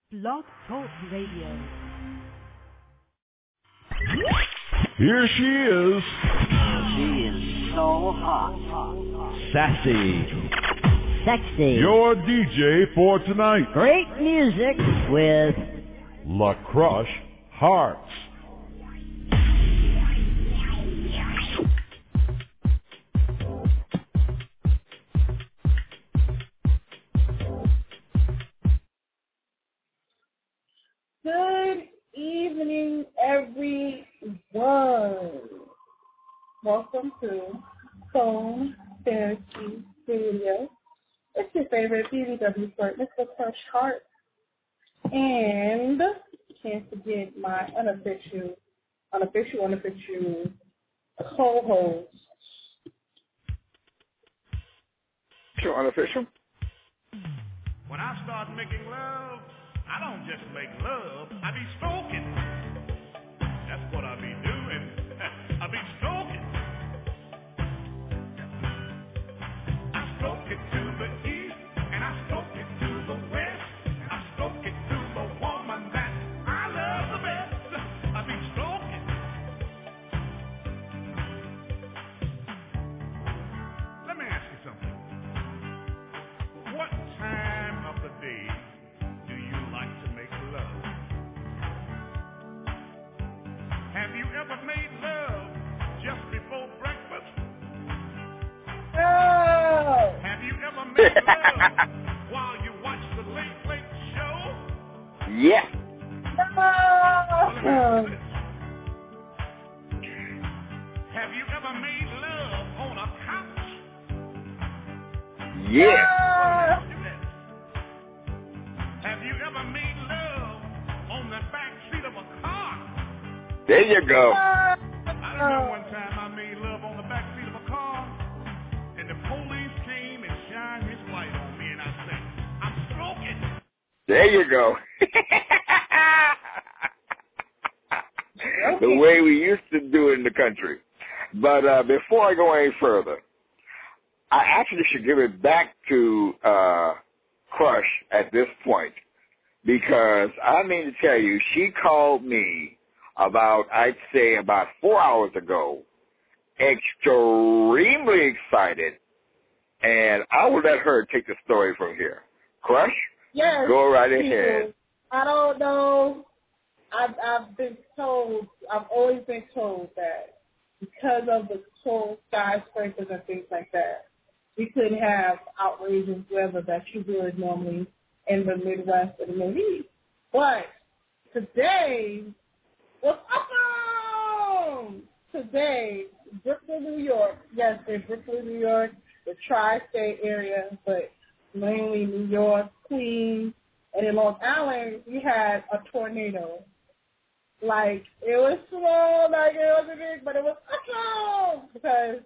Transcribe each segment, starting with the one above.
Blog Talk Radio. Here she is. She is so hot. Sassy. Sexy. Your DJ for tonight. Great music with La Crush Hearts. Good evening, everyone. Welcome to Phone Therapy Studio. It's your favorite BBW sport, Mr. Crush Heart. And can't forget my unofficial co-host. Sure, unofficial? When I start making love, I don't just make love, I be stroking. That's what I be doing. I be stroking. I stroke it to the east, and I stroke it to the west. I stroke it to the woman that I love the best. I be stroking. Let me ask you something. What time of the day do you like to make love? Have you ever made love just before breakfast? Oh! Have you ever made love while you watch the Late Late Show? Yeah. Well, let me ask you this. Have you ever made love on a couch? Yeah. Well, let me ask you this. Have you ever made love on the back seat of a car? There you go. I remember one time I made love on the back seat of a car, and the police came and shined his light on me, and I said, I'm stroking. There you go. The way we used to do it in the country. But before I go any further, I actually should give it back to Crush at this point, because I mean to tell you, she called me I'd say about 4 hours ago, extremely excited, and I will let her take the story from here. Crush? Yes. Go right ahead. I don't know. I've always been told that because of the tall skyscrapers and things like that, we couldn't have outrageous weather that you would normally in the Midwest and the Mideast. But today was awesome! Today, Brooklyn, New York, yes, in Brooklyn, New York, the tri-state area, but mainly New York, Queens, and in Long Island, we had a tornado. Like, it was small, like it wasn't big, but it was awesome! Because,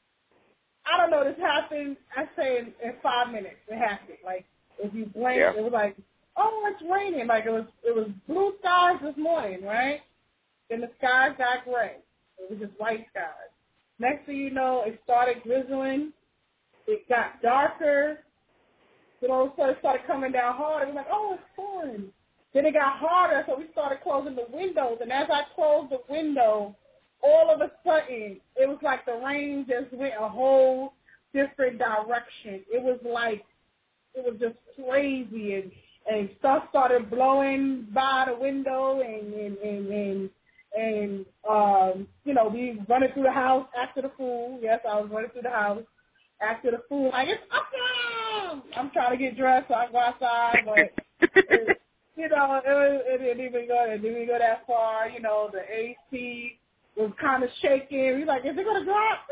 I don't know, this happened, I say in 5 minutes, it happened. Like, if you blink, Yeah. It was like, oh, it's raining. Like, it was blue skies this morning, right? Then the skies got gray. It was just white skies. Next thing you know, it started drizzling. It got darker. Then all of a sudden it started coming down hard. It was like, oh, it's pouring. Then it got harder, so we started closing the windows. And as I closed the window, all of a sudden, it was like the rain just went a whole different direction. It was just crazy, and stuff started blowing by the window, and you know, we running through the house after the food. Yes, I was running through the house after the food. Like, it's awesome! I'm trying to get dressed so I can go outside, but you know, it didn't even go that far. You know, the AC was kind of shaking. We like, is it gonna drop?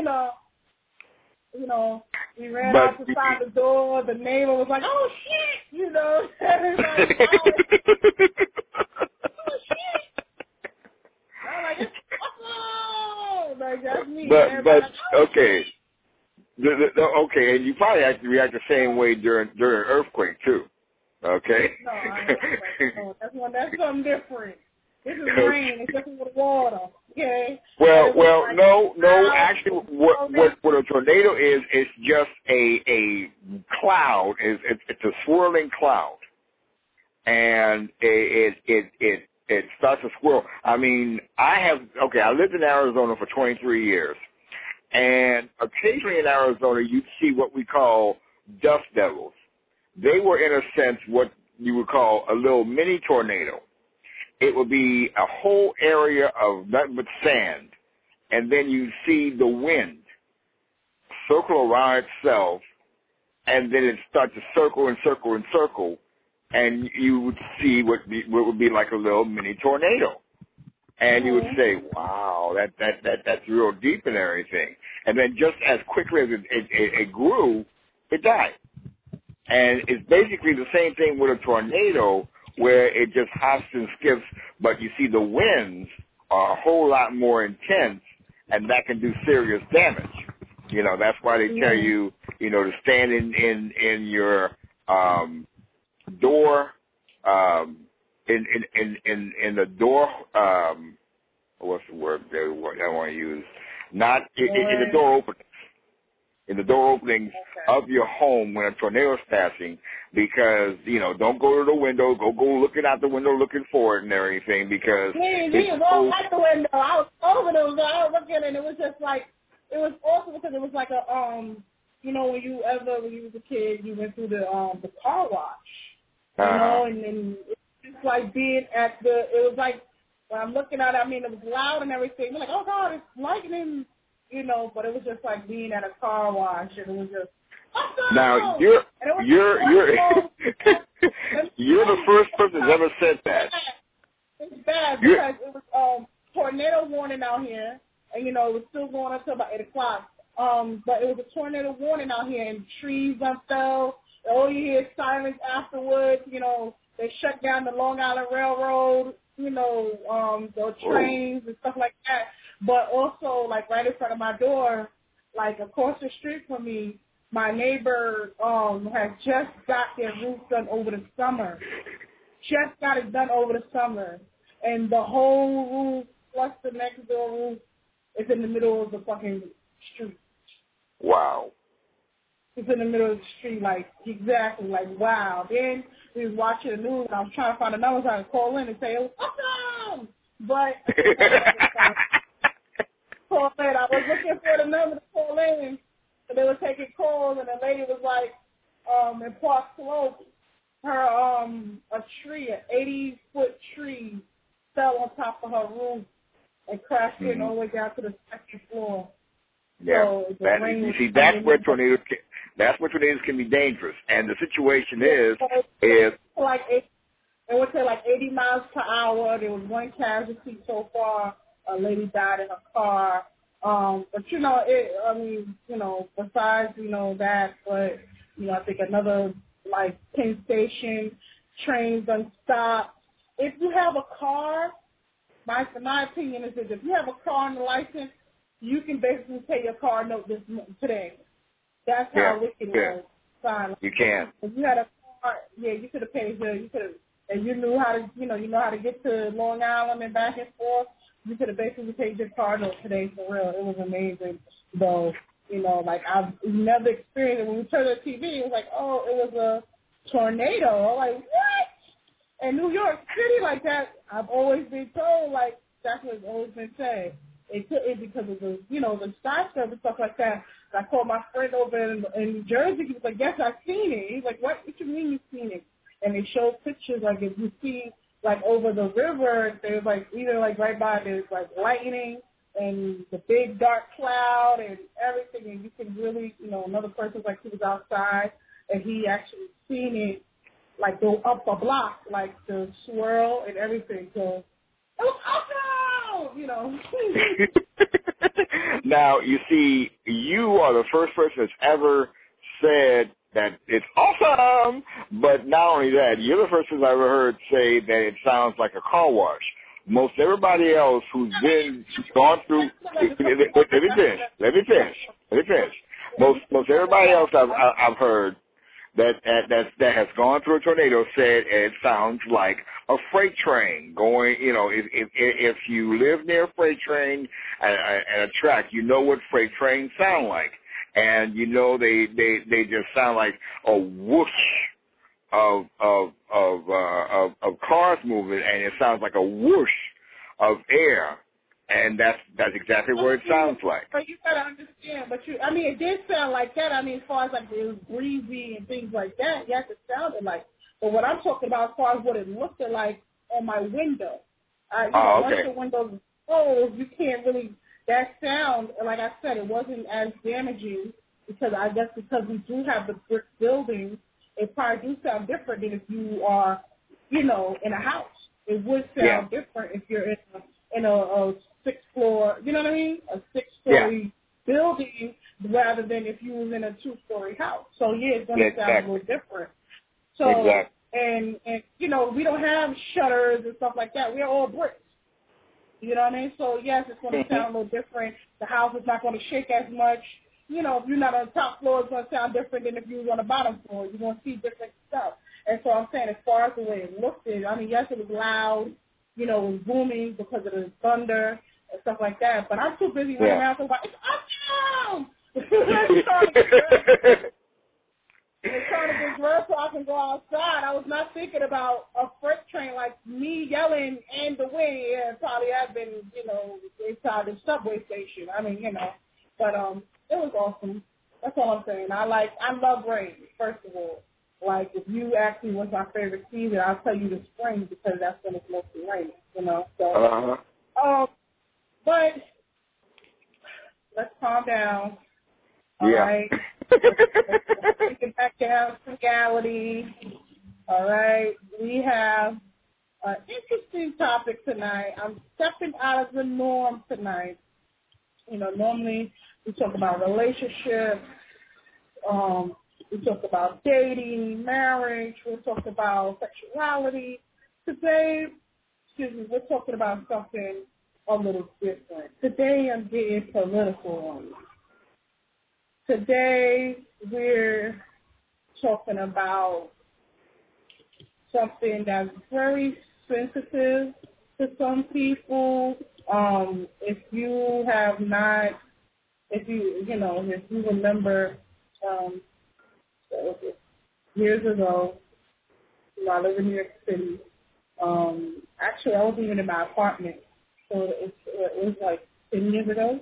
You know, we ran out to side the door. The neighbor was like, "Oh shit!" You know, everybody like, "Oh shit!" I'm like, "It's awesome!" Like, that's me. But okay. Okay, and you probably have to react the same way during an earthquake too. Okay. No, that's something different. This is rain. It's just with water. Okay. Well, no. Actually, what a tornado is, it's just a cloud. It's a swirling cloud, and it starts to swirl. I mean, I lived in Arizona for 23 years, and occasionally in Arizona you'd see what we call dust devils. They were, in a sense, what you would call a little mini tornado. It would be a whole area of nothing but sand, and then you see the wind circle around itself, and then it start to circle and circle and circle, and you would see what would be like a little mini tornado. And you would say, wow, that's real deep and everything. And then just as quickly as it grew, it died. And it's basically the same thing with a tornado, where it just hops and skips, but you see the winds are a whole lot more intense, and that can do serious damage. You know, that's why they tell you, you know, to stand in your door, in the door, what's the word I want to use? Not in the door openings. In the door openings of your home when a tornado is passing, because, you know, don't go to the window, go looking out the window looking for it and everything, because it was out the window. I was over there, I was looking, and it was just like, it was awesome because it was like a, you know, when you was a kid, you went through the car wash, you know, and then it's just like being at it was like, when I'm looking at it, I mean, it was loud and everything. I'm like, oh God, it's lightning, you know, but it was just like being at a car wash, and it was just, awesome! Now, you're the first person that's ever said that. It's bad because it was tornado warning out here, and, you know, it was still going up to about 8 o'clock. But it was a tornado warning out here, and trees fell. All you hear is sirens afterwards. You know, they shut down the Long Island Railroad, you know, the trains and stuff like that. But also, like, right in front of my door, like, across the street from me, my neighbor had just got their roof done over the summer. Just got it done over the summer. And the whole roof, plus the next door roof, is in the middle of the fucking street. Wow. It's in the middle of the street, like, exactly, like, wow. Then we was watching the news, and I was trying to find a number so I could call in and say, it was awesome! But call in. I was looking for the number to call in, so they were taking calls, and the lady was like, in Park Slope, her, a tree, an 80-foot tree, fell on top of her roof and crashed in all the way down to the second floor. Yeah, so you see, that's where tornadoes can be dangerous. And the situation is like it would say like 80 miles per hour. There was one casualty so far. A lady died in her car. But you know, I mean, you know, besides that, but you know, I think another like Penn Station trains unstopped. If you have a car, my opinion is that if you have a car and a license, you can basically pay your car note today. That's how wicked it was. You can. If you had a car, you could have paid and you knew how to, you know how to get to Long Island and back and forth. You could have basically paid your car note today for real. It was amazing. Though, you know, like I've never experienced it. When we turned on the TV, it was like, oh, it was a tornado. I'm like, what? In New York City, like that, I've always been told, like, that's what it's always been said. It because of the, you know, the skyscraper and stuff like that. I called my friend over in New Jersey. He was like, yes, I've seen it. He's like, what you mean you've seen it? And they showed pictures, like, if you see, like, over the river, there's, like, either, like, right by, there's, like, lightning and the big dark cloud and everything. And you can really, you know, another person's like, he was outside and he actually seen it, like, go up a block, like, the swirl and everything. So it was awesome, you know. Now, you see, you are the first person that's ever said that it's awesome, but not only that, you're the first person I've ever heard say that it sounds like a car wash. Most everybody else who's gone through, let me finish. Most everybody else I've heard that has gone through a tornado said it sounds like a freight train going. You know, if you live near a freight train and a track, you know what freight trains sound like, and you know they just sound like a whoosh of cars moving, and it sounds like a whoosh of air, and that's exactly what it sounds like. But you gotta understand. It did sound like that. I mean, as far as like it was breezy and things like that, yes, it sounded like. But what I'm talking about, as far as what it looked like on my window, okay. Once the window's closed, you can't really. That sound, like I said, it wasn't as damaging because I guess because we do have the brick buildings, it probably do sound different than if you are, in a house. It would sound different if you're in a 6th floor, you know what I mean? A 6-story building rather than if you was in a 2-story house. So it's going to sound a little different. So and we don't have shutters and stuff like that. We're all bricks. You know what I mean? So yes, it's going to sound a little different. The house is not going to shake as much. If you're not on the top floor, it's going to sound different than if you was on the bottom floor. You're going to see different stuff. And so I'm saying, as far as the way it looked, yes, it was loud. It was booming because of the thunder and stuff like that. But I'm too busy running around talking about, it's awesome! trying to get dressed so I can go outside. I was not thinking about a freight train like me yelling and the wind. Yeah, it probably had been, inside the subway station. But it was awesome. That's all I'm saying. I love rain, first of all. Like, if you ask me what's my favorite season, I'll tell you the spring because that's when it's mostly raining, So, but let's calm down. All right. Let's get back down to reality. All right. We have an interesting topic tonight. I'm stepping out of the norm tonight. Normally we talk about relationships. We talk about dating, marriage. We talk about sexuality. Today, we're talking about something a little different. Today, I'm getting political on you. Today, we're talking about something that's very sensitive to some people. If you remember, years ago, I live in New York City. Actually, I wasn't even in my apartment, so it was like 9 years ago.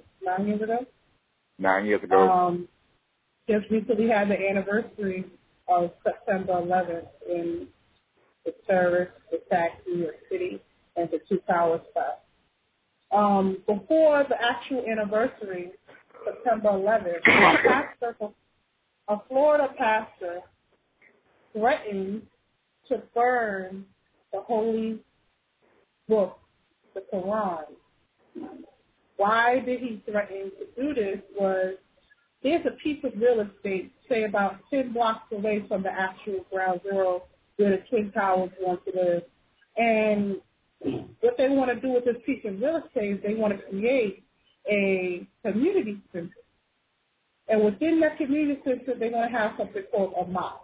9 years ago. Just recently had the anniversary of September 11th in the terrorist attack in New York City and the Two Towers stuff. Before the actual anniversary, September 11th, a Florida pastor threatened to burn the holy book, the Quran. Why did he threaten to do this was there's a piece of real estate, say about 10 blocks away from the actual ground zero where the Twin Towers want to live. And what they want to do with this piece of real estate is they want to create a community center. And within that community center, they're going to have something called a mosque.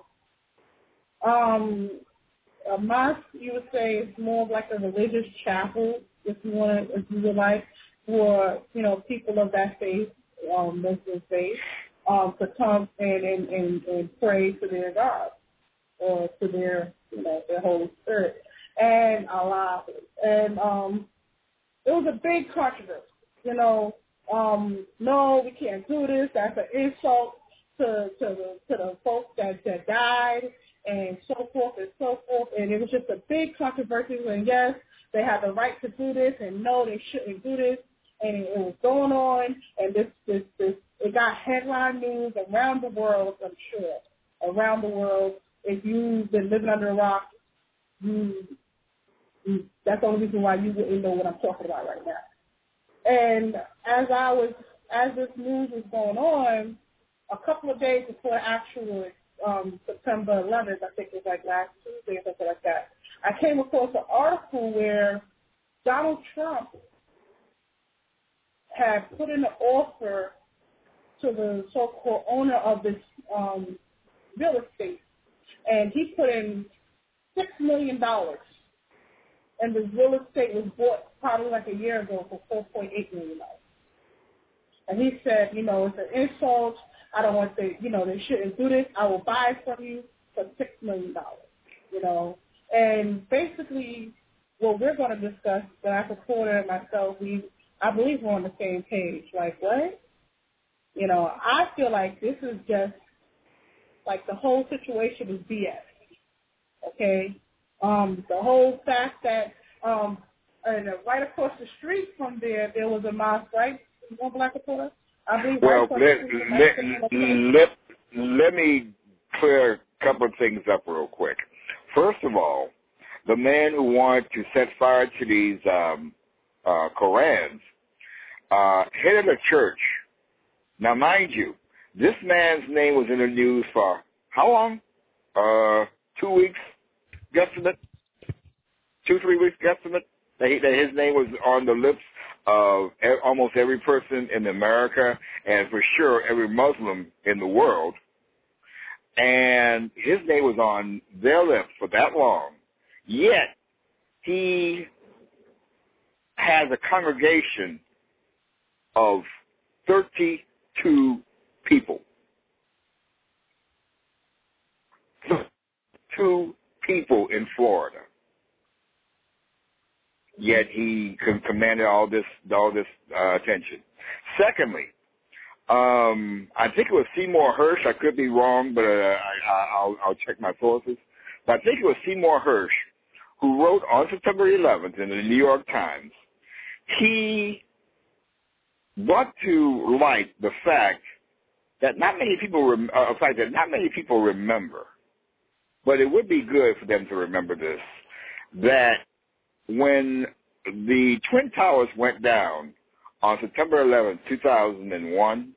A mosque, you would say, is more of like a religious chapel, if you would like, for people of that faith, Muslim faith, to come and pray to their God or to their their Holy Spirit and Allah. And it was a big controversy. No, we can't do this. That's an insult to the folks that died, and so forth and so forth. And it was just a big controversy. And yes, they have the right to do this, and no, they shouldn't do this. And it was going on, and this it got headline news around the world. I'm sure around the world. If you've been living under a rock, that's the only reason why you wouldn't know what I'm talking about right now. And as this news was going on, a couple of days before actual September 11th, I think it was like last Tuesday or something like that, I came across an article where Donald Trump had put in an offer to the so-called owner of this real estate, and he put in $6 million. And the real estate was bought probably like a year ago for $4.8 million. And he said, it's an insult. I don't want to, they shouldn't do this. I will buy it from you for $6 million. And basically, what we're going to discuss, Black Reporter and myself, I believe we're on the same page. Like, what? You know, I feel like this is just, like, the whole situation is BS. Okay? The whole fact that right across the street from there was a mosque, right? One Black Reporter? I believe Well, right let me clear a couple of things up real quick. First of all, the man who wanted to set fire to these Korans headed a church. Now, mind you, this man's name was in the news for how long? 2 weeks, guesstimate? 2-3 weeks, guesstimate? That his name was on the lips of almost every person in America and for sure every Muslim in the world. And his name was on their lips for that long. Yet, he has a congregation of 32 people. 2 people in Florida. Yet he commanded all this attention. Secondly, I think it was Seymour Hersh. I could be wrong, but I'll check my sources. But I think it was Seymour Hersh who wrote on September 11th in the New York Times. He brought to light the fact that not many people remember, but it would be good for them to remember this, that when the Twin Towers went down on September 11th, 2001,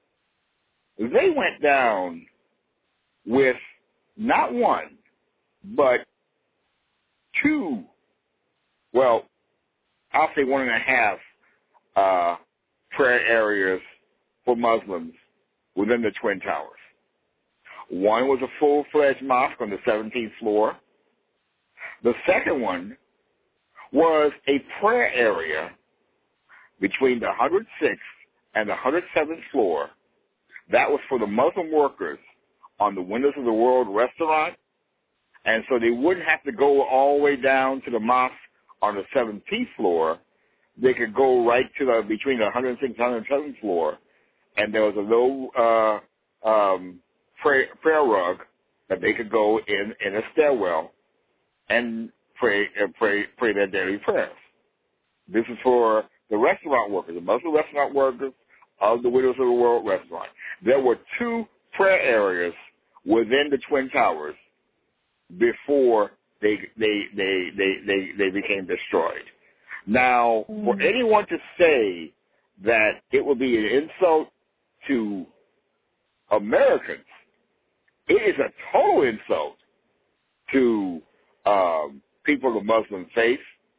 they went down with not one, but 2, well, I'll say 1.5 prayer areas for Muslims within the Twin Towers. One was a full-fledged mosque on the 17th floor. The second one was a prayer area between the 106th and the 107th floor. That was for the Muslim workers on the Windows of the World restaurant. And so they wouldn't have to go all the way down to the mosque on the 17th floor. They could go right to between the 106th and 107th floor. And there was a little prayer rug that they could go in a stairwell and pray their daily prayers. This is for the restaurant workers, the Muslim restaurant workers of the Windows of the World restaurant. There were 2 prayer areas within the Twin Towers before they became destroyed. Now, for anyone to say that it would be an insult to Americans, it is a total insult to people of Muslim faith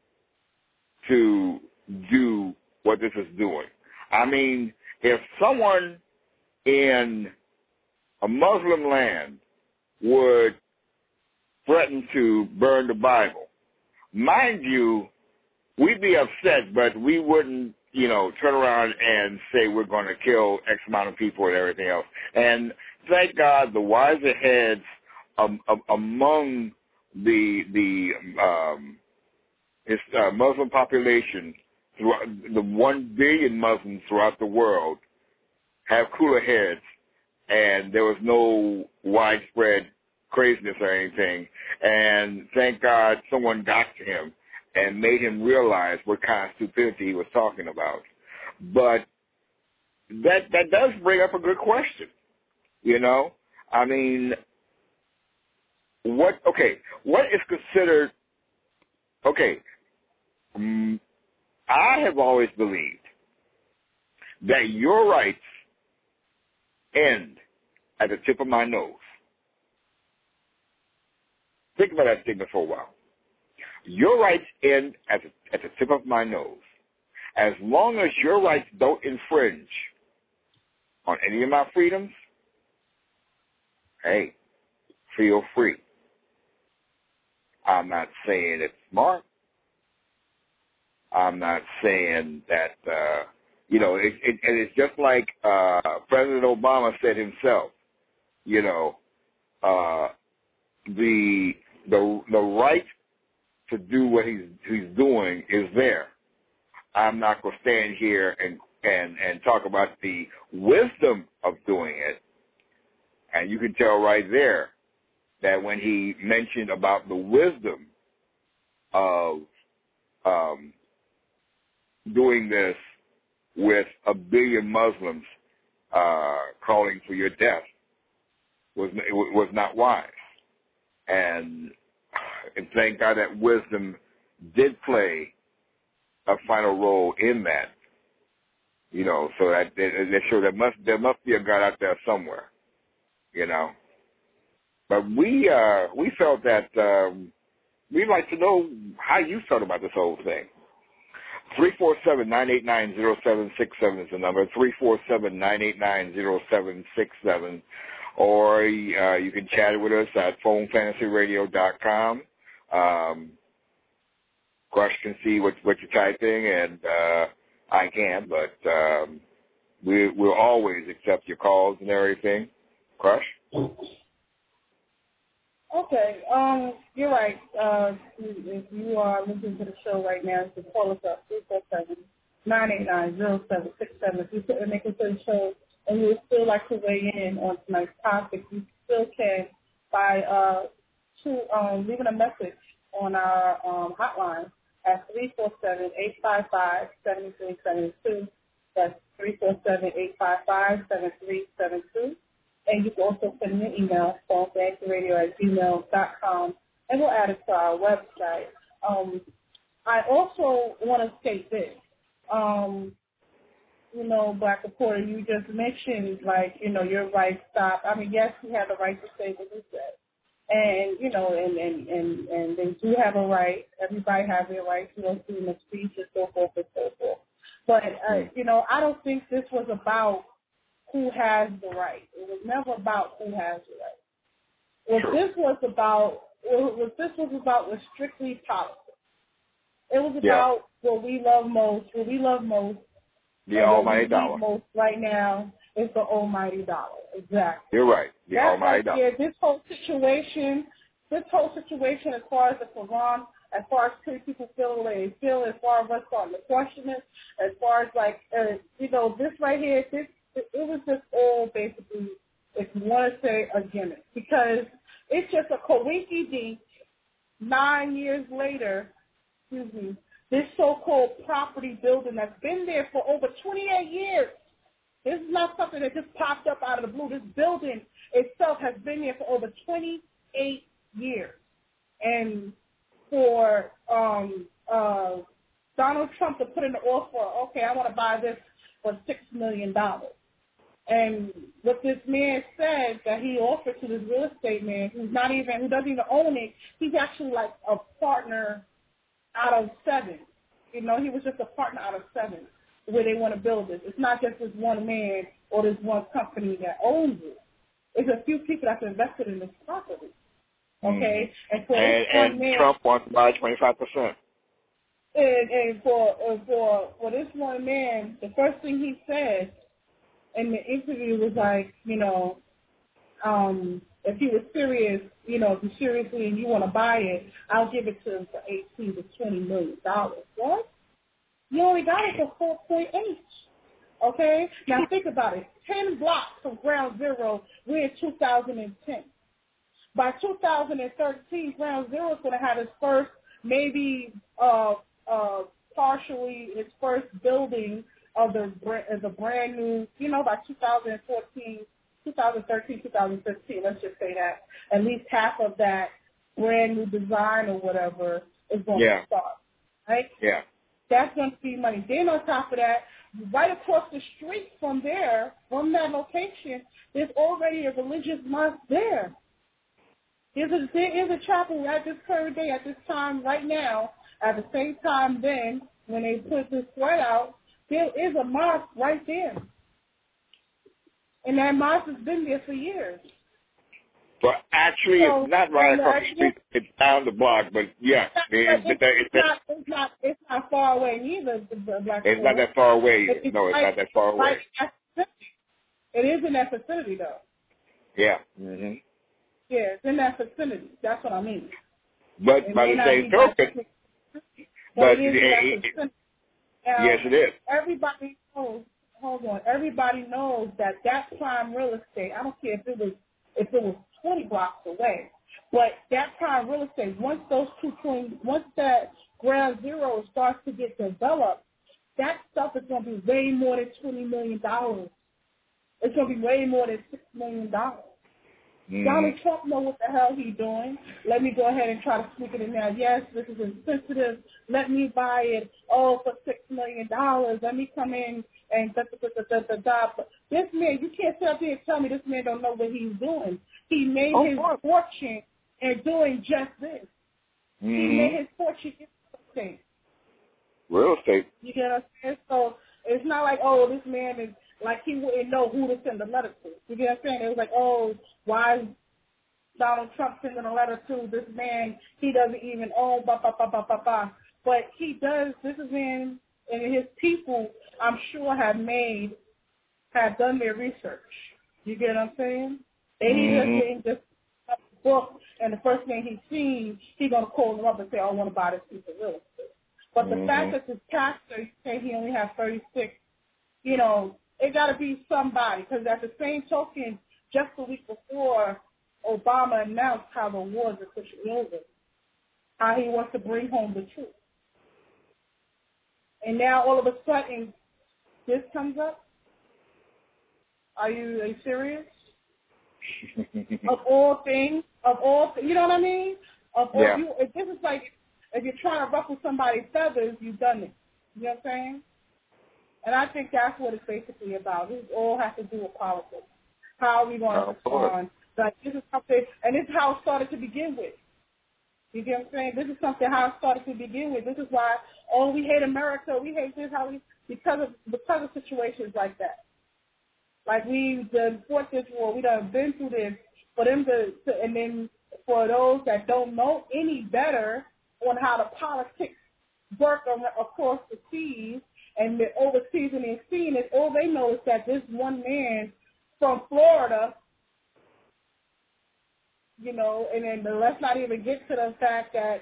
to do what this is doing. I mean, if someone in a Muslim land would threaten to burn the Bible, mind you, we'd be upset, but we wouldn't, turn around and say we're going to kill X amount of people and everything else. And thank God the wiser heads among the Muslim population, the 1 billion Muslims throughout the world, have cooler heads, and there was no widespread craziness or anything. And thank God someone got to him and made him realize what kind of stupidity he was talking about. But that does bring up a good question. I mean, what is considered, I have always believed that your rights end at the tip of my nose. Think about that statement for a while. Your rights end at the tip of my nose. As long as your rights don't infringe on any of my freedoms, hey, feel free. I'm not saying it's smart. I'm not saying that, and it's just like President Obama said himself, the the right to do what he's doing is there. I'm not going to stand here and talk about the wisdom of doing it. And you can tell right there that when he mentioned about the wisdom of doing this with 1 billion Muslims calling for your death was not wise. And thank God that wisdom did play a final role in that. You know, so that they show there must be a God out there somewhere. You know, but we felt that we'd like to know how you felt about this whole thing. 347-989-0767 is the number. 347-989-0767, or you can chat with us at phonefantasyradio.com. Crush can see what you're typing, and I can, but we'll always accept your calls and everything. Crush? Okay, you're right. If you are listening to the show right now, you can call us up, 347-989-0767. If you're making to the show and you would still like to weigh in on tonight's topic, you still can by leaving a message on our hotline at 347-855-7372. That's 347-855-7372. And you can also send me an email, phonefantasyradio@gmail.com, and we'll add it to our website. I also want to state this. Black Reporter, you just mentioned, your right stop. I mean, yes, you have the right to say what you said. And, and they do have a right. Everybody has their right to go freedom of speech and so forth and so forth. But, I don't think this was about who has the right. It was never about who has the right. What this was about was strictly politics. It was about what we love most. The almighty dollar. Most right now is the almighty dollar. Exactly. You're right. The almighty dollar. Yeah, this whole situation, as far as the Quran, as far as people feel the way they feel, as far as us starting to question it, as far as this right here, it was just all basically, if you want to say, a gimmick. Because it's just a coinky-dink, 9 years later, this so-called property building that's been there for over 28 years. This is not something that just popped up out of the blue. This building itself has been there for over 28 years. And for Donald Trump to put in the offer, okay, I want to buy this for $6 million. And what this man said that he offered to this real estate man, who doesn't even own it, he's actually like a partner out of 7. He was just a partner out of 7 where they want to build this. It's not just this one man or this one company that owns it. It's a few people that's invested in this property. Okay? And for and man, Trump wants to buy 25%. And for this one man, the first thing he said in the interview was like, if he was serious, if you're seriously and you want to buy it, I'll give it to him for $18 to $20 million. What? You only got it for 4.8. Okay? Now think about it. 10 blocks from ground zero, we're in 2010. By 2013, ground zero is going to have its first, maybe partially its first building of the brand new, by 2013, 2015, let's just say that, at least half of that brand new design or whatever is going to start, right? Yeah. That's going to be money. Then on top of that, right across the street from there, from that location, there's already a religious mosque there. There is a chapel at this current day, at this time, right now, at the same time then, when they put this threat out, there is a mosque right there. And that mosque has been there for years. But actually, it's not right across the street. It's down the block, but yeah. It's not far away either. It's not that far away. It's not that far away. It is in that vicinity, though. Yeah. Mm-hmm. Yeah, it's in that vicinity. That's what I mean. But by the same token, but yes, it is. Everybody knows. Hold on. Everybody knows that prime real estate. I don't care if it was 20 blocks away, but that prime real estate. Once that ground zero starts to get developed, that stuff is going to be way more than $20 million. It's going to be way more than $6 million. Donald Trump know what the hell he's doing. Let me go ahead and try to sneak it in there. Yes, this is insensitive. Let me buy it, for $6 million. Let me come in and But this man, you can't sit up here and tell me this man don't know what he's doing. He made his fortune in doing just this. He made his fortune in real estate. Real estate. You get what I'm saying? So it's not like, this man is, like he wouldn't know who to send a letter to. You get what I'm saying? It was like, why is Donald Trump sending a letter to this man he doesn't even own, But he does, this man and his people, I'm sure, have done their research. You get what I'm saying? They didn't just have a book, and the first thing he's seen, he's going to call them up and say, I want to buy this piece of real estate. But the fact that this pastor, you say he only has 36, it got to be somebody, because at the same token, just the week before, Obama announced how the war is officially over, how he wants to bring home the truth. And now all of a sudden, this comes up? Are you serious? Of all things, you know what I mean? This is like, if you're trying to ruffle somebody's feathers, you've done it. You know what I'm saying? And I think that's what it's basically about. It all has to do with politics. How are we going to respond? Like, this is something, and this is how it started to begin with. You get what I'm saying? This is something how it started to begin with. This is why, we hate America. We hate this. Because of situations like that. Like, we done fought this war. We done been through this. For them and then for those that don't know any better on how the politics work across the seas and the overseas and they're seeing it, all they know is that this one man from Florida, and then let's not even get to the fact that,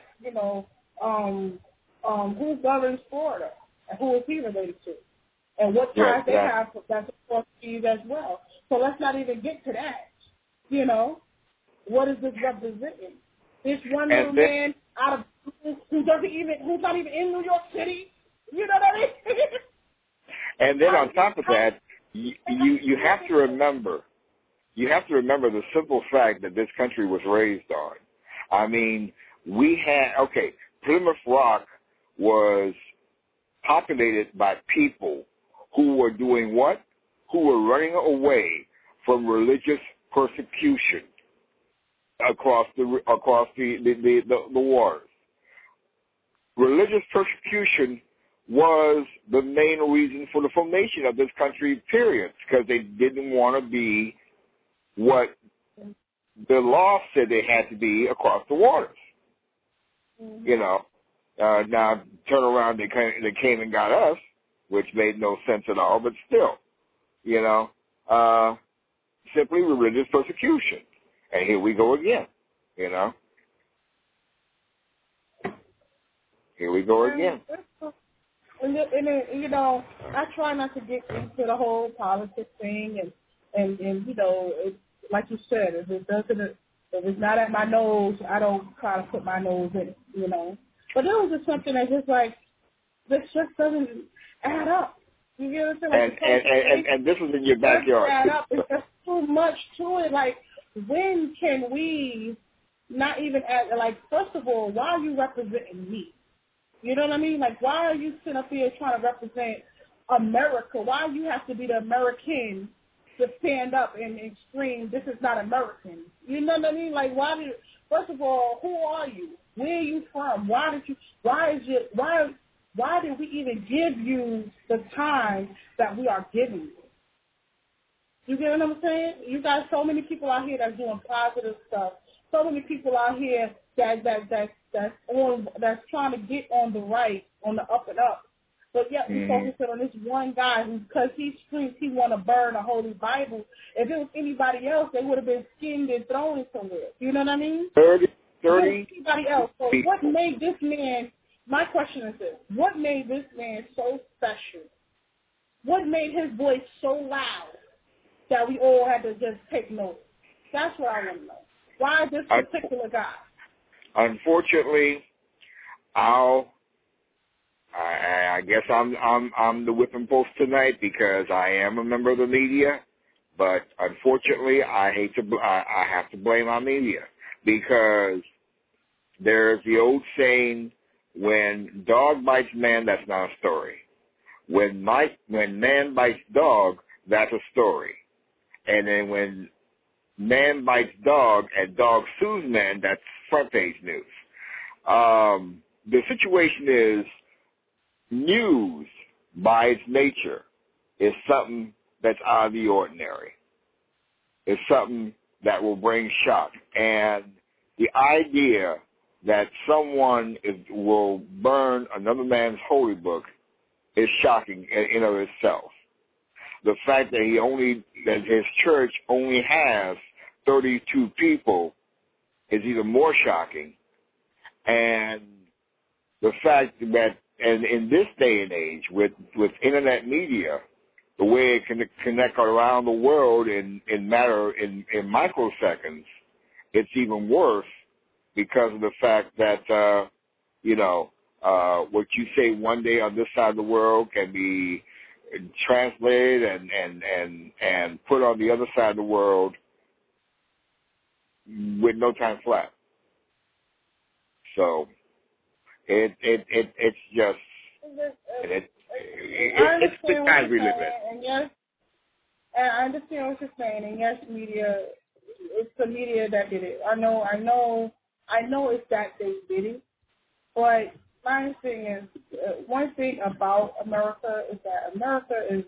who governs Florida and who is he related to and what ties they have that's across the seas as well. So let's not even get to that. What is this representing? This one little man out of who's not even in New York City. You know what I mean? And then on top of that, you have to remember the simple fact that this country was raised on. I mean, Plymouth Rock was populated by people who were doing what? Who were running away from religious persecution across the waters. Religious persecution was the main reason for the formation of this country, period, because they didn't want to be what the law said they had to be across the waters. Now turn around, they came and got us, which made no sense at all, but still, simply religious persecution. And here we go again, Here we go again. And I try not to get into the whole politics thing, and it's, like you said, if it's not at my nose, I don't try to put my nose in it, But it was just something that just like, this just doesn't add up. You get what I'm saying? And this was in your backyard. Add up. There's just too much to it. Like, when can we not even first of all, why are you representing me? You know what I mean? Like, why are you sitting up here trying to represent America? Why do you have to be the American to stand up and scream, this is not American? You know what I mean? Like, first of all, who are you? Where are you from? Why did we even give you the time that we are giving you? You get what I'm saying? You got so many people out here that's doing positive stuff. So many people out here that's trying to get on the right, on the up and up. But yet we focus on this one guy who, because he screams he want to burn a Holy Bible. If it was anybody else, they would have been skinned and thrown somewhere. You know what I mean? 30. Anybody else. So what made this man? My question is this: what made this man so special? What made his voice so loud that we all had to just take notice? That's what I want to know. Why this particular guy? Unfortunately, I guess I'm the whipping post tonight because I am a member of the media. But unfortunately, I have to blame our media because there's the old saying: when dog bites man, that's not a story. When man bites dog, that's a story. And then when man bites dog and dog sues man, that's front page news. The situation is news by its nature is something that's out of the ordinary. It's something that will bring shock. And the idea that someone will burn another man's holy book is shocking in of itself. The fact that his church only has 32 people is even more shocking. And the fact that, and in this day and age, with internet media, the way it can connect around the world in microseconds, it's even worse because of the fact that, what you say one day on this side of the world can be translated and put on the other side of the world with no time flat. So it's just it's the times we live in. And yes, and I understand what you're saying. And yes, media, it's the media that did it. I know it's that they did it. But my thing is, one thing about America is that America is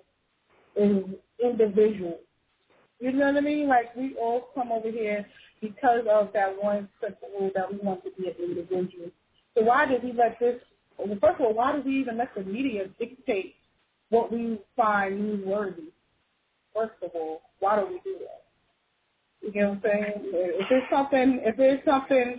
individual. You know what I mean? Like, we all come over here because of that one principle that we want to be an individual. So why did we let this, first of all, why did we even let the media dictate what we find newsworthy? First of all, why do we do that? You know what I'm saying? If there's something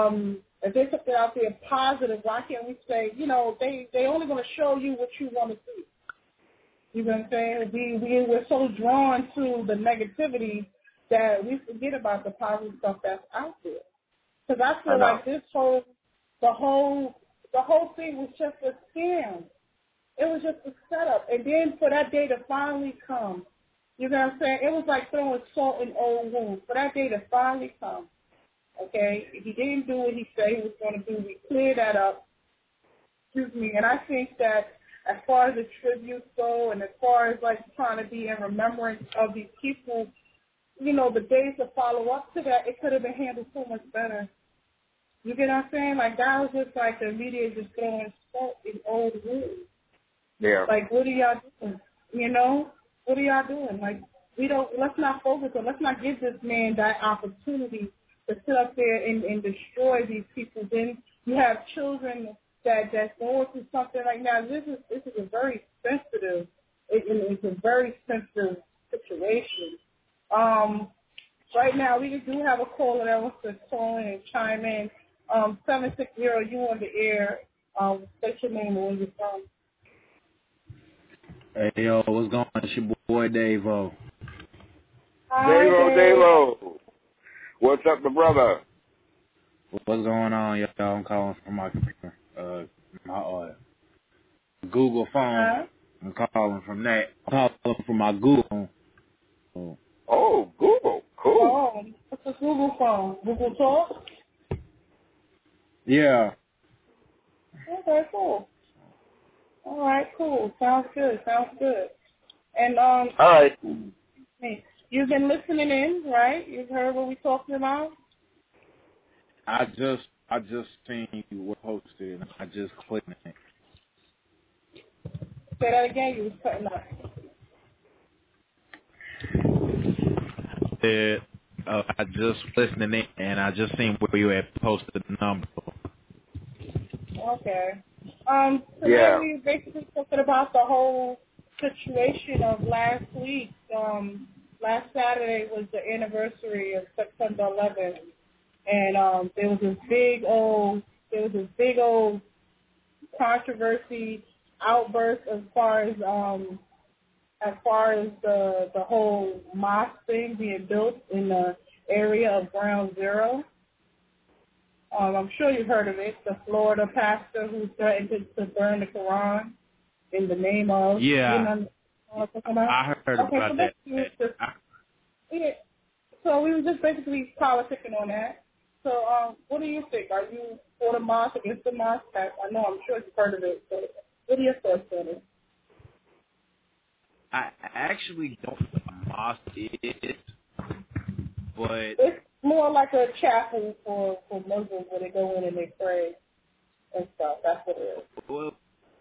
out there positive, why can't we say, they only going to show you what you want to see? You know what I'm saying? We're so drawn to the negativity that we forget about the positive stuff that's out there. Because I feel like the whole thing was just a scam. It was just a setup. And then for that day to finally come, you know what I'm saying? It was like throwing salt in old wounds. For that day to finally come, okay? He didn't do what he said he was going to do. We cleared that up. Excuse me. And I think that as far as the tributes go and as far as, like, trying to be in remembrance of these people, the days to follow up to that, it could have been handled so much better. You get what I'm saying? Like, that was just like the media just throwing salt in old wounds. Yeah. Like, what are y'all doing? What are y'all doing? Like, let's not focus on, let's not give this man that opportunity to sit up there and destroy these people. Then you have children that's going through something like now. This is a very sensitive, it's a very sensitive situation. Right now we do have a caller that wants to call in and chime in. 760, you on the air. State your name and where you're from. Hey, yo, what's going on? It's your boy, Davo. Hi, Davo. What's up, my brother? What's going on, y'all? I'm calling from my computer, my Google phone. I'm calling from that. I'm calling from my Google phone. Oh, Google. Cool. Oh, what's a Google phone? Google Talk? Yeah. Okay, cool. All right, cool. Sounds good. And all right. You've been listening in, right? You've heard what we talking about. I just seen you were posted, and I just clicked it. Say that again. You was cutting up. I just listening in, and I just seen where you had posted the number. Okay. Today we basically talking about the whole situation of last week. Last Saturday was the anniversary of September 11th, And there was this big old controversy outburst as far as the whole mosque thing being built in the area of Ground Zero. I'm sure you've heard of it. The Florida pastor who threatened to burn the Quran in the name of. Yeah. You know what I'm talking about? I heard about that. So we were just basically politicking on that. So what do you think? Are you for the mosque, against the mosque? I know, I'm sure you've heard of it. But what are your thoughts on it? I actually don't know what a mosque is, but it's more like a chapel for Muslims where they go in and they pray and stuff. That's what it is. Well,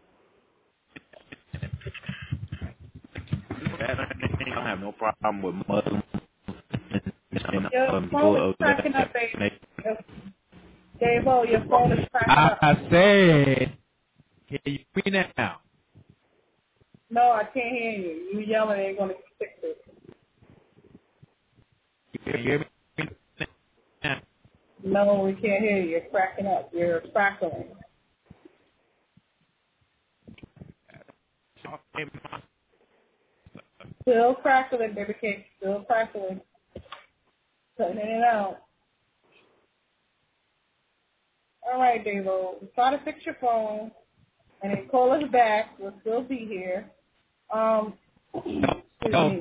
I don't have no problem with Muslims. Your phone is cracking up, baby. Dave-O, your phone is cracking up. I said, can you hear me now? No, I can't hear you. You yelling ain't going to fix it. You can hear me now? No, we can't hear you. You're cracking up. You're crackling. Still crackling, baby cake. Still crackling. Cutting in and out. All right, Dave-O. Try to fix your phone and then call us back. We'll still be here. Excuse me.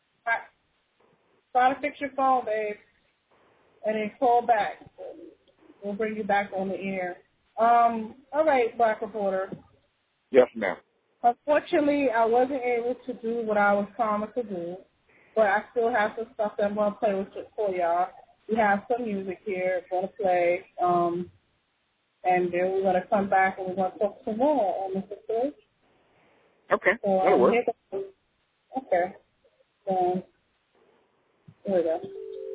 Try to fix your phone, babe, and then call back. We'll bring you back on the air. All right, Black Reporter. Yes, ma'am. Unfortunately, I wasn't able to do what I was promised to do, but I still have some stuff that I'm going to play with for y'all. We have some music here we're going to play, and then we're going to come back and we're going to talk some more on Mr. Fish. Okay, So, that'll work. Okay. So, here we go.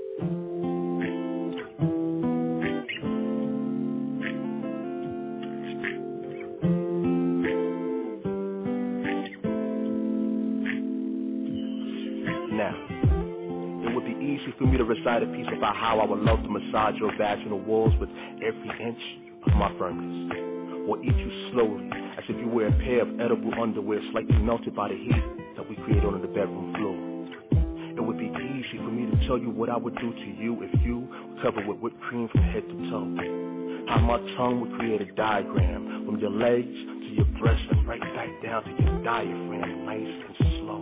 Now, it would be easy for me to recite a piece about how I would love to massage your vaginal walls with every inch of my firmness, or eat you slowly as if you were a pair of edible underwear slightly melted by the heat that we create on the bedroom floor. It would be easy for me to tell you what I would do to you if you were covered with whipped cream from head to toe. How my tongue would create a diagram from your legs to your breasts and right back down to your diaphragm, nice and slow.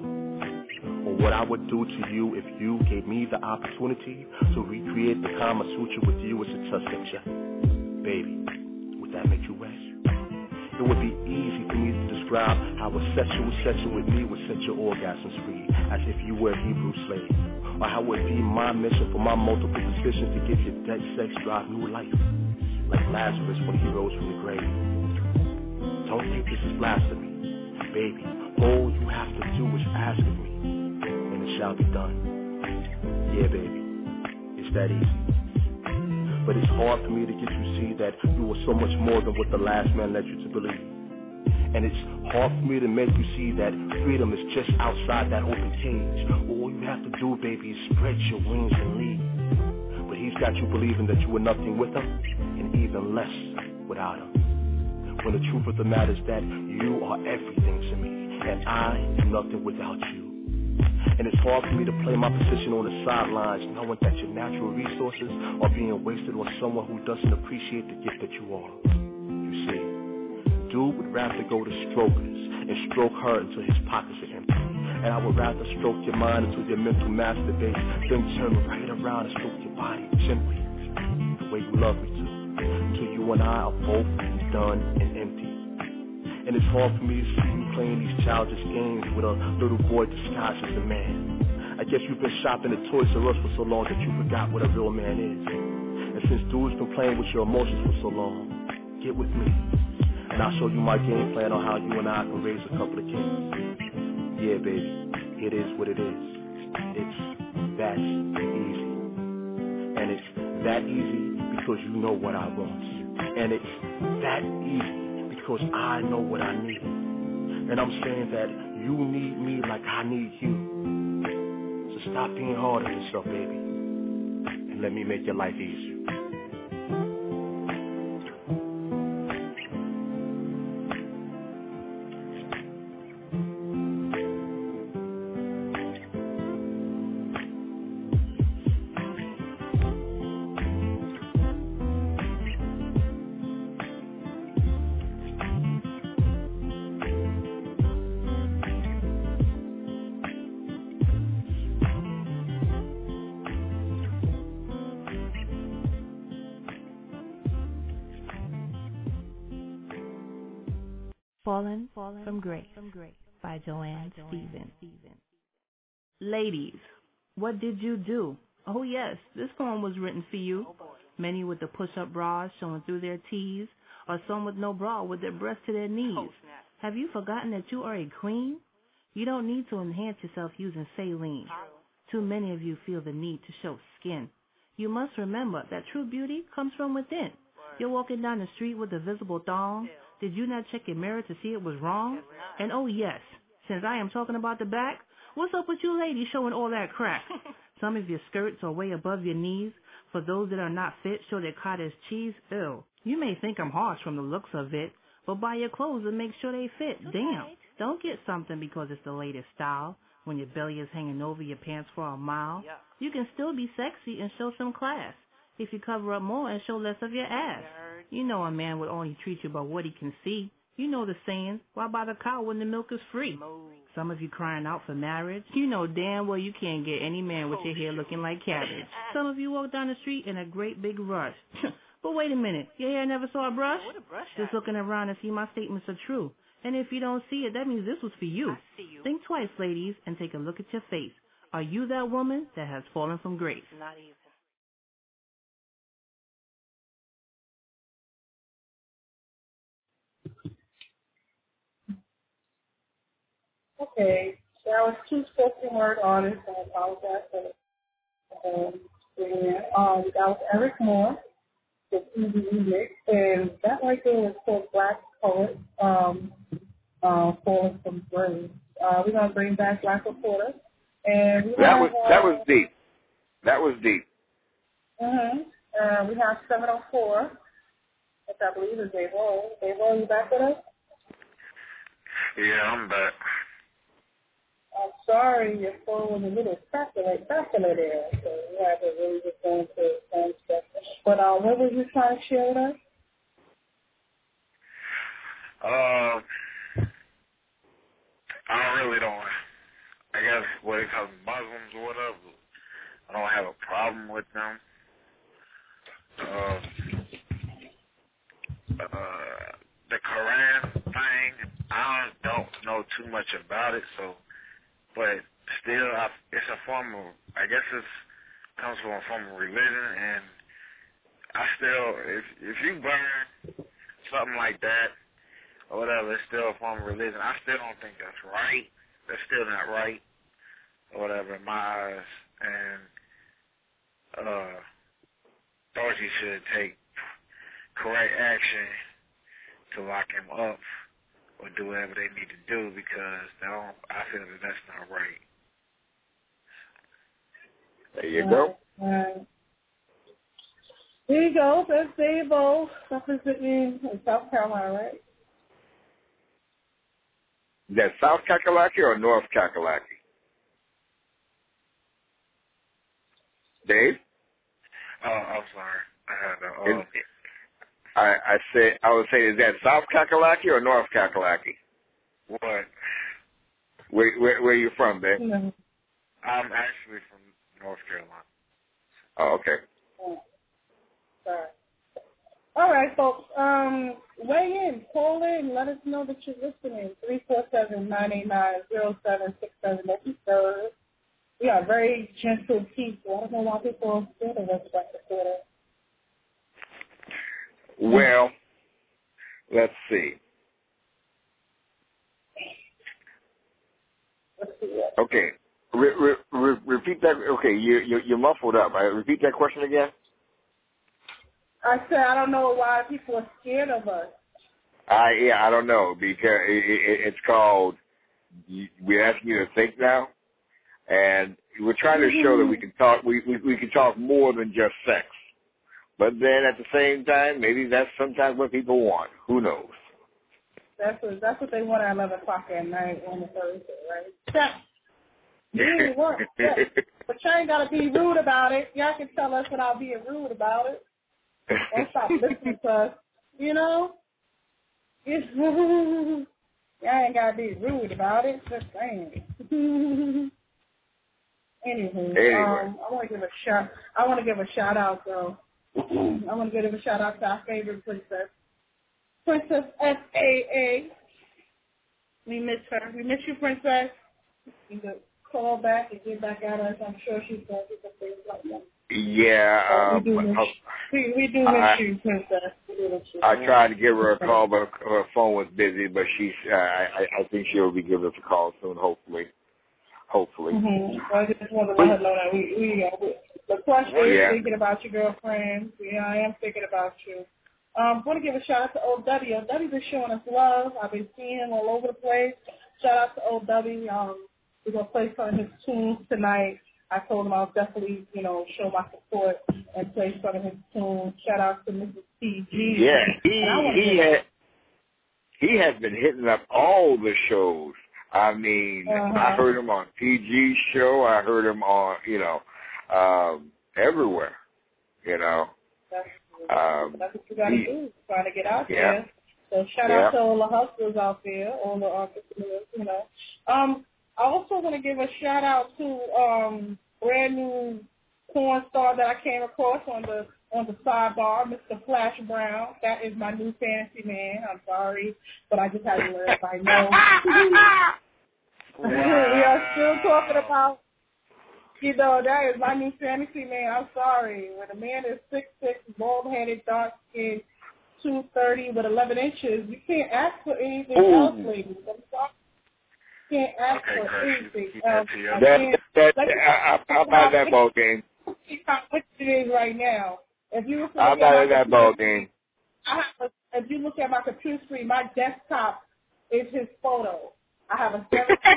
Or what I would do to you if you gave me the opportunity to recreate the Kama Sutra with you as a test picture. Baby, would that make you wet? It would be easy for me to describe how a sexual session with me would set your orgasms free, as if you were a Hebrew slave. Or how it would be my mission for my multiple positions to give your dead sex drive new life, like Lazarus when he rose from the grave. Don't think this is blasphemy. Baby, all you have to do is ask of me, and it shall be done. Yeah, baby, it's that easy. But it's hard for me to get you to see that you are so much more than what the last man led you to believe. And it's hard for me to make you see that freedom is just outside that open cage. All you have to do, baby, is spread your wings and leave. But he's got you believing that you were nothing with him, and even less without him. When the truth of the matter is that you are everything to me, and I am nothing without you. And it's hard for me to play my position on the sidelines, knowing that your natural resources are being wasted on someone who doesn't appreciate the gift that you are. You see, dude would rather go to strokers and stroke her until his pockets are empty. And I would rather stroke your mind until your mental masturbates, then turn right around and stroke your body gently, the way you love me to, until you and I are both done and empty. And it's hard for me to see you playing these childish games with a little boy disguised as a man. I guess you've been shopping at Toys R Us for so long that you forgot what a real man is. And since dude's been playing with your emotions for so long, get with me, and I'll show you my game plan on how you and I can raise a couple of kids. Yeah, baby, it is what it is. It's that easy. And it's that easy because you know what I want. And it's that easy because I know what I need. And I'm saying that you need me like I need you. So stop being hard on yourself, baby, and let me make your life easier. Fallen from Grace by Joanne Stevens. Ladies, what did you do? Oh yes, this poem was written for you. Many with the push-up bras showing through their tees, or some with no bra with their breasts to their knees. Have you forgotten that you are a queen? You don't need to enhance yourself using saline. Too many of you feel the need to show skin. You must remember that true beauty comes from within. You're walking down the street with a visible thong. Did you not check your mirror to see it was wrong? And oh yes, since I am talking about the back, what's up with you ladies showing all that crack? Some of your skirts are way above your knees. For those that are not fit, show their cottage cheese. Ew. You may think I'm harsh from the looks of it, but buy your clothes and make sure they fit. Damn. Don't get something because it's the latest style. When your belly is hanging over your pants for a mile, you can still be sexy and show some class. If you cover up more and show less of your ass. You know a man would only treat you by what he can see. You know the saying, why buy the cow when the milk is free? Some of you crying out for marriage. You know damn well you can't get any man with your hair looking like cabbage. Some of you walk down the street in a great big rush. But wait a minute, your hair never saw a brush? Just looking around and see my statements are true. And if you don't see it, that means this was for you. Think twice, ladies, and take a look at your face. Are you that woman that has fallen from grace? Not even. Okay, there was two spoken word artists, and I apologize for that was Eric Moore, with Easy Remix, and that right there was called Black Poet, Falling from Grace. We're going to bring back Black Reporter, and we that have, was deep. That was deep. We have 704, which I believe is Dave Roll. Dave Roll, you back with us? Yeah, I'm back. I'm sorry, your phone was a little crackly there, so you had to really get going to some stuff. But what were you trying to share with us? I really don't. I guess what they call Muslims or whatever. I don't have a problem with them. The Quran thing, I don't know too much about it, so. But still, it's a form of, I guess comes from a form of religion, and I still, if you burn something like that, or whatever, it's still a form of religion. I still don't think that's right. That's still not right, or whatever, in my eyes, and authorities should take correct action to lock him up, or do whatever they need to do, because I feel that that's not right. There you go. There you go. That's Dave O, representing in South Carolina, right? Is that South Kakalaki or North Kakalaki? Dave? Oh, I'm sorry. I would say, is that South Kakalaki or North Kakalaki? What? Where are you from, Dave? No. I'm actually from North Carolina. Oh, okay. Sorry. All right, folks. Weigh in, call in, let us know that you're listening. 347-989-0767. That's the third. We are very gentle people. I don't know why people are scared of us about the Twitter. Well, let's see. Okay. Repeat that. Okay, you're muffled up. Repeat that question again. I said I don't know why people are scared of us. I don't know, because it's called. We're asking you to think now, and we're trying to show that we can talk. We can talk more than just sex. But then at the same time, maybe that's sometimes what people want. Who knows? That's what they want at 11 o'clock at night on a Thursday, right? Yeah. Yeah, what? Yeah. But you ain't got to be rude about it. Y'all can tell us without being rude about it. Don't stop listening to us. You know? Y'all ain't got to be rude about it. Just saying. Anyway. I want to give a shout out, though. I want to give a shout out to our favorite princess, Princess SAA. We miss her. We miss you, Princess. You can call back and get back at us. I'm sure she's going to do some things like that. Yeah. We do miss you, Princess. I tried to give her a call, but her phone was busy. But I think she'll be giving us a call soon, hopefully. Mm-hmm. So I just want to let her know that the question is thinking about your girlfriend. Yeah, I am thinking about you. I want to give a shout out to OW. OW's been showing us love. I've been seeing him all over the place. Shout out to OW. We're going to play some of his tunes tonight. I told him I'll definitely, show my support and play some of his tunes. Shout out to Mrs. PG. Yeah, he has been hitting up all the shows. I mean, I heard him on PG's show. I heard him on, everywhere, That's what you got to do, trying to get out there. So shout out to all the hustlers out there, all the entrepreneurs, I also want to give a shout out to brand new porn star that I came across on the sidebar, Mr. Flash Brown. That is my new fantasy man. I'm sorry, but I just had to let everybody know. We are still talking about, that is my new fantasy man. I'm sorry. When a man is 6'6", bald-headed, dark-skinned, 230 with 11 inches, you can't ask for anything else, ladies. I'm sorry. Can't ask for anything else. I'm not in that ball game. Which it is right now. I'm not in that ball game. If you look at my computer screen, my desktop is his photo. I have a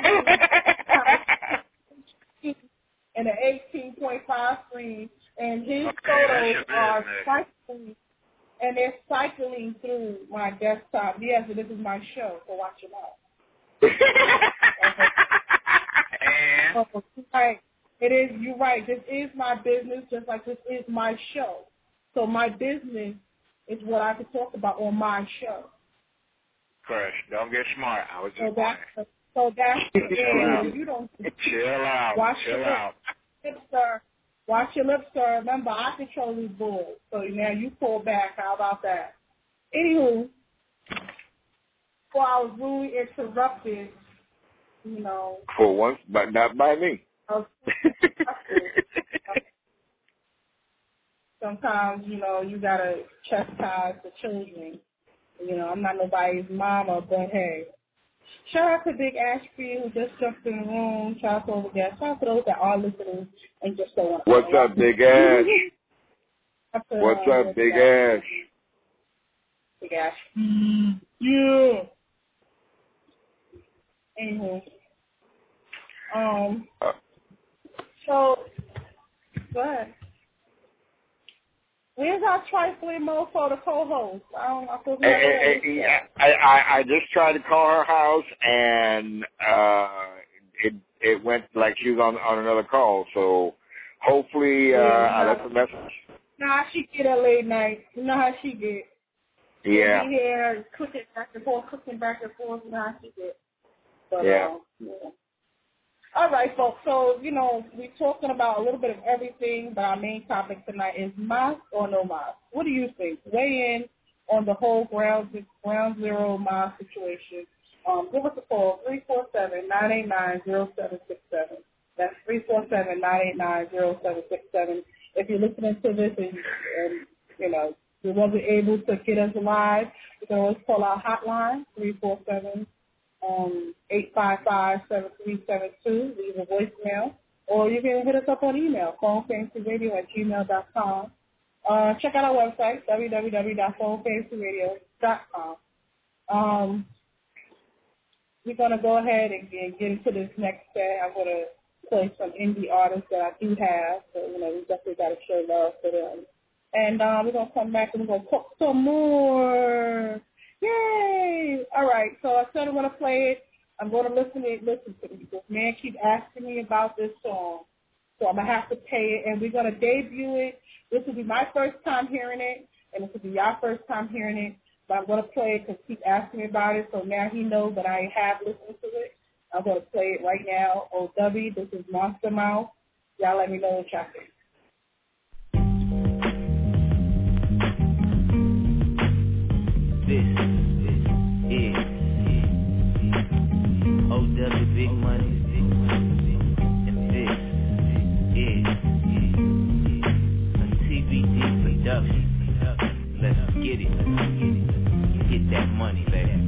17 and an 18.5 screen, and his photos are cycling, and they're cycling through my desktop. Yes, and this is my show, so watch it out. Right. It is, you're right. This is my business, just like this is my show. So my business is what I can talk about on my show. Crush, don't get smart. I was just so that's the end. You don't chill out. Chill out. Watch your lips, sir. Remember, I control these bulls. So now you pull back. How about that? Anywho, before I was rudely interrupted, For once, but not by me. Sometimes, you got to chastise the children. I'm not nobody's mama, but hey. Shout out to Big Ashby who just jumped in the room. Shout out to all the guests. Shout out to those that are listening and just so on. What's up, Big Ash? What's up, Big Ash? Big Ash. Yeah. Anywho. So, go ahead. Where's our trifling mofo, the co-host? I just tried to call her house, and it went like she was on another call. So hopefully I left a message. Nah, she get at late night. You know how she get. Yeah. She'll be here cooking back and forth. You know how she get. But, yeah. All right, folks. So, we're talking about a little bit of everything, but our main topic tonight is mosque or no mosque. What do you think? Weigh in on the whole ground zero mosque situation. Give us a call, 347-989-0767. That's 347-989-0767. If you're listening to this and you wasn't able to get us live, you can always call our hotline, 855-7372. Leave a voicemail. Or you can hit us up on email, phonefantasyradio@gmail.com. Check out our website, www.phonefantasyradio.com. We're going to go ahead and get into this next set. I'm going to play some indie artists that I do have. So, we definitely got to show love for them. And we're going to come back and we're going to talk some more. Yay! All right, so I said I'm going to play it. I'm going to listen to it. This man keeps asking me about this song. So I'm going to have to pay it, and we're going to debut it. This will be my first time hearing it, and this will be your first time hearing it. But I'm going to play it because he keeps asking me about it, so now he knows that I have listened to it. I'm going to play it right now. OW, this is Monster Mouth. Y'all let me know what y'all think. This is money, baby.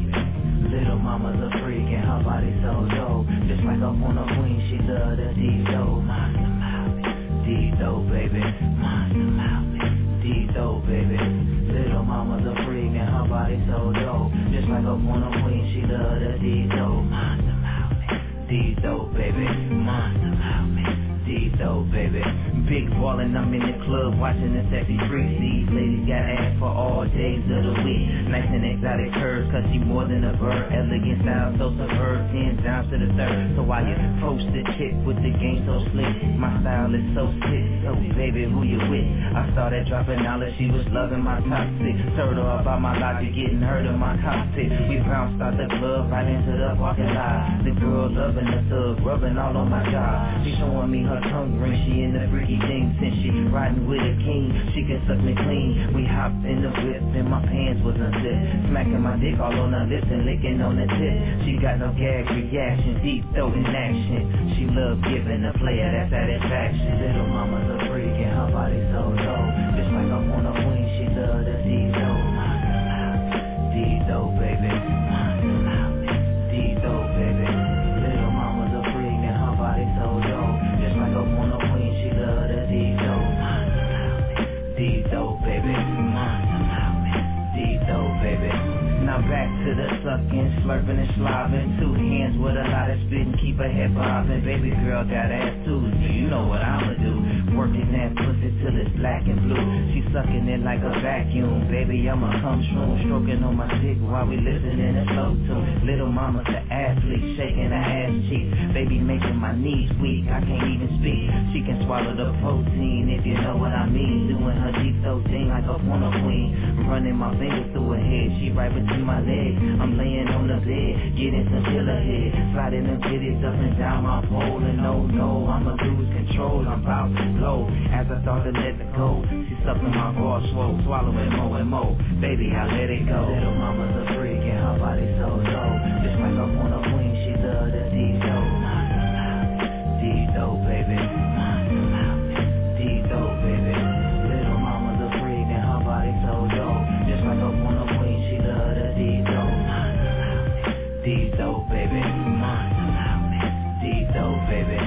Little mama's a freak and her body so dope. Just like a porno queen, she love the D-dope. Monster mouth, D-dope, baby. Monster mouth, D-dope, baby. Little mama's a freak and her body so dope. Just like a porno queen, she love the D-dope. Monster mouth, D-dope, baby. Monster mouth, D-dope, baby. Big ballin', I'm in the club watching the sexy freaks. These ladies got ass for all days of the week. Nice and exotic curves, cause she more than a bird. Elegant style, so superb, 10 down to the third. So while you post the chick with the game so slick, my style is so sick. So baby, who you with? I started dropping knowledge, she was loving my toxic. Told her about my logic, getting hurt in my cockpit. We bounced out the club, right into the parking lot. The girl loving the thug, rubbing all on my job. She showing me her tongue ring, she in the freaky thing. Since she riding with a king, she can suck me clean. We hopped in the whip and my pants was unzipped. Smacking my dick all on her lips and licking on the tip. She got no gag reaction, deep throat in action. She love giving the player that satisfaction. Little mama's a freak and her body so dope. Just like a porno queen, she love the D-dope. Monster mouth, D-dope, baby. Monster mouth, D-dope, baby. Little mama's a freak and her body so dope. Just like a porno queen, she love the D-dope. Monster mouth, D-dope, baby. Monster mouth, D-dope, baby. Now back to the sucking, slurping and slobbing. Two hands with a lot of spit and keep her head bobbing. Baby girl got ass too, so you know what I'ma do. Working that pussy till it's black and blue. She sucking it like a vacuum. Baby, I'ma come shroom, stroking on my dick while we listening to slow tune. Little mama's the athlete, shaking her ass cheeks. Baby making my knees weak, I can't even speak. She can swallow the protein, if you know what I mean. Doing her deep throat thing like a porno queen. Running my fingers through her head, she right between my legs. I'm laying on the bed, getting some killer head. Sliding them titties up and down my pole. And no, I'ma lose control, I'm about to blow. As I start to let it go, she sucking my raw swole, swallowing more and more. Baby, I let it go. Little mama's a freak and her body so dope. Just like a porno queen, she love the D-dope. Monster mouth, D-dope, baby. Monster mouth, D-dope, baby. Little mama's a freak and her body so dope. Just like a porno queen, she love the D-dope. Monster mouth, D-dope, baby. Monster mouth, D-dope, baby.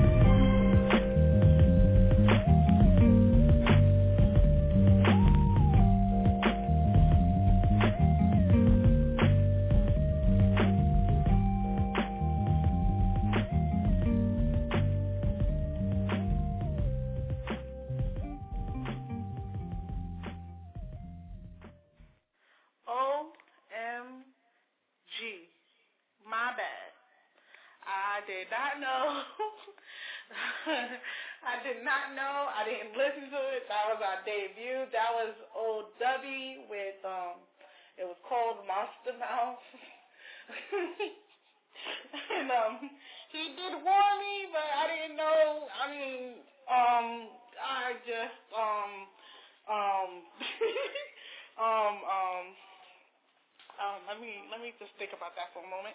My bad. I did not know. I did not know. I didn't listen to it. That was our debut. That was Old W with it was called Monster Mouth. And he did warn me, but I didn't know. I mean, I just let me just think about that for a moment.